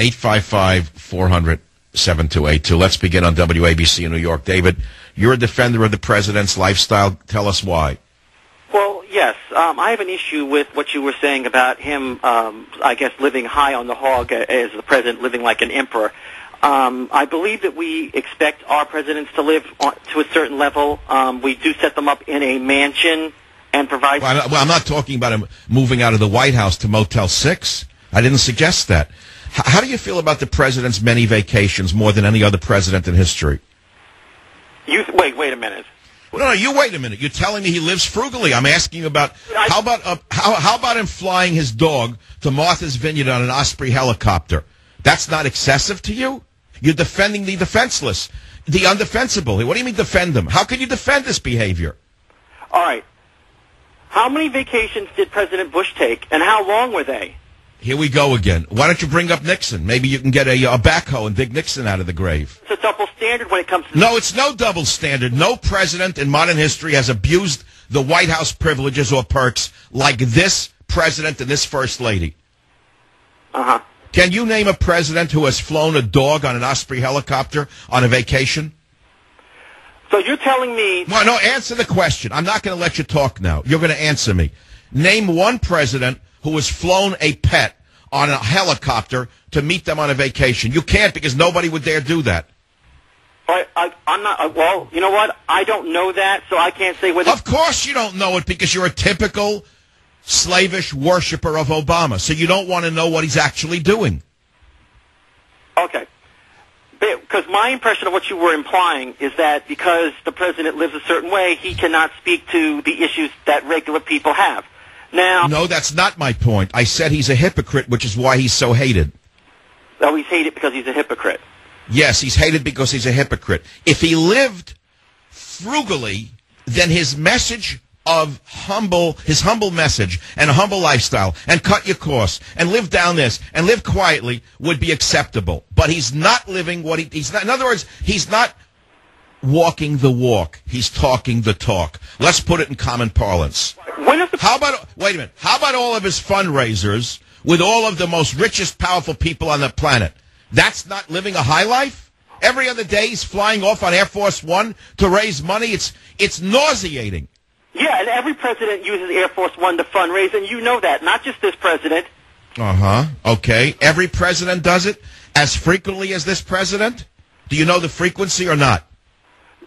855-400-7282. Let's begin on WABC in New York. David, you're a defender of the president's lifestyle. Tell us why. Well, yes. I have an issue with what you were saying about him, I guess, living high on the hog as the president, living like an emperor. I believe that we expect our presidents to live to a certain level. We do set them up in a mansion and provide... Well, I'm not talking about him moving out of the White House to Motel 6. I didn't suggest that. How do you feel about the president's many vacations more than any other president in history? Wait a minute. No, you wait a minute. You're telling me he lives frugally. I'm asking you about how about him flying his dog to Martha's Vineyard on an Osprey helicopter? That's not excessive to you? You're defending the defenseless, the undefensible. What do you mean defend them? How can you defend this behavior? All right. How many vacations did President Bush take, and how long were they? Here we go again. Why don't you bring up Nixon? Maybe you can get a backhoe and dig Nixon out of the grave. It's a double standard when it comes to... No, it's no double standard. No president in modern history has abused the White House privileges or perks like this president and this first lady. Uh-huh. Can you name a president who has flown a dog on an Osprey helicopter on a vacation? So you're telling me... No, answer the question. I'm not going to let you talk now. You're going to answer me. Name one president who has flown a pet on a helicopter to meet them on a vacation. You can't because nobody would dare do that. I'm not... well, you know what? I don't know that, so I can't say whether... Of course you don't know it because you're a typical slavish worshiper of Obama, so you don't want to know what he's actually doing. Okay. Because my impression of what you were implying is that because the president lives a certain way, he cannot speak to the issues that regular people have. Now, no, that's not my point. I said he's a hypocrite, which is why he's so hated. Oh, he's hated because he's a hypocrite. Yes, he's hated because he's a hypocrite. If he lived frugally, then his message of his humble message and a humble lifestyle and cut your costs and live down this and live quietly would be acceptable. But he's not living what he's not. In other words, he's not walking the walk. He's talking the talk. Let's put it in common parlance. How about all of his fundraisers with all of the most richest, powerful people on the planet? That's not living a high life? Every other day he's flying off on Air Force One to raise money. It's nauseating. Yeah, and every president uses Air Force One to fundraise, and you know that, not just this president. Uh-huh. Okay. Every president does it as frequently as this president? Do you know the frequency or not?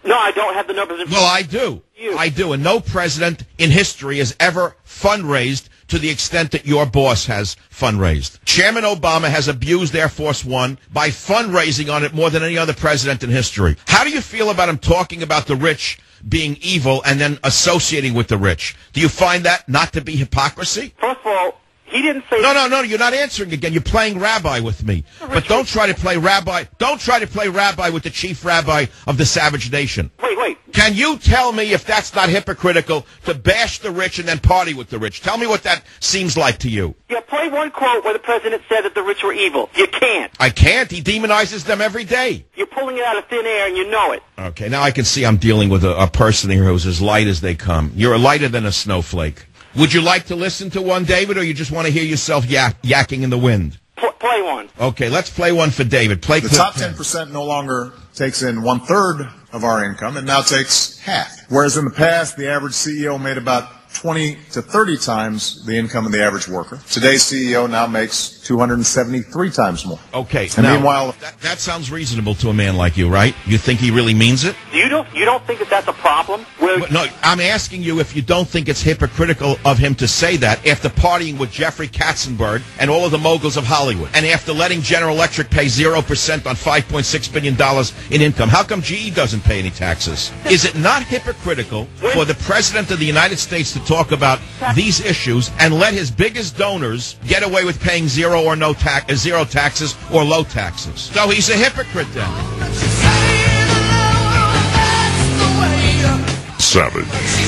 No, I don't have the numbers in front. Well, I do. I do. And no president in history has ever fundraised to the extent that your boss has fundraised. Chairman Obama has abused Air Force One by fundraising on it more than any other president in history. How do you feel about him talking about the rich being evil and then associating with the rich? Do you find that not to be hypocrisy? First of all, he didn't say... No, you're not answering again. You're playing rabbi with me. But don't try to play rabbi. Don't try to play rabbi with the chief rabbi of the savage nation. Wait. Can you tell me if that's not hypocritical to bash the rich and then party with the rich? Tell me what that seems like to you. Yeah, play one quote where the president said that the rich were evil. You can't. I can't. He demonizes them every day. You're pulling it out of thin air and you know it. Okay, now I can see I'm dealing with a person here who's as light as they come. You're lighter than a snowflake. Would you like to listen to one, David, or you just want to hear yourself yakking in the wind? Play one. Okay, let's play one for David. Play the top 10% no longer takes in 1/3 of our income and now takes half. Whereas in the past, the average CEO made about 20 to 30 times the income of the average worker. Today's CEO now makes 273 times more. Okay. And now, meanwhile, that sounds reasonable to a man like you, right? You think he really means it? You don't think that that's a problem? No, I'm asking you if you don't think it's hypocritical of him to say that after partying with Jeffrey Katzenberg and all of the moguls of Hollywood, and after letting General Electric pay 0% on $5.6 billion in income. How come GE doesn't pay any taxes? Is it not hypocritical for the President of the United States to talk about these issues and let his biggest donors get away with paying zero taxes or low taxes? So he's a hypocrite then. Savage.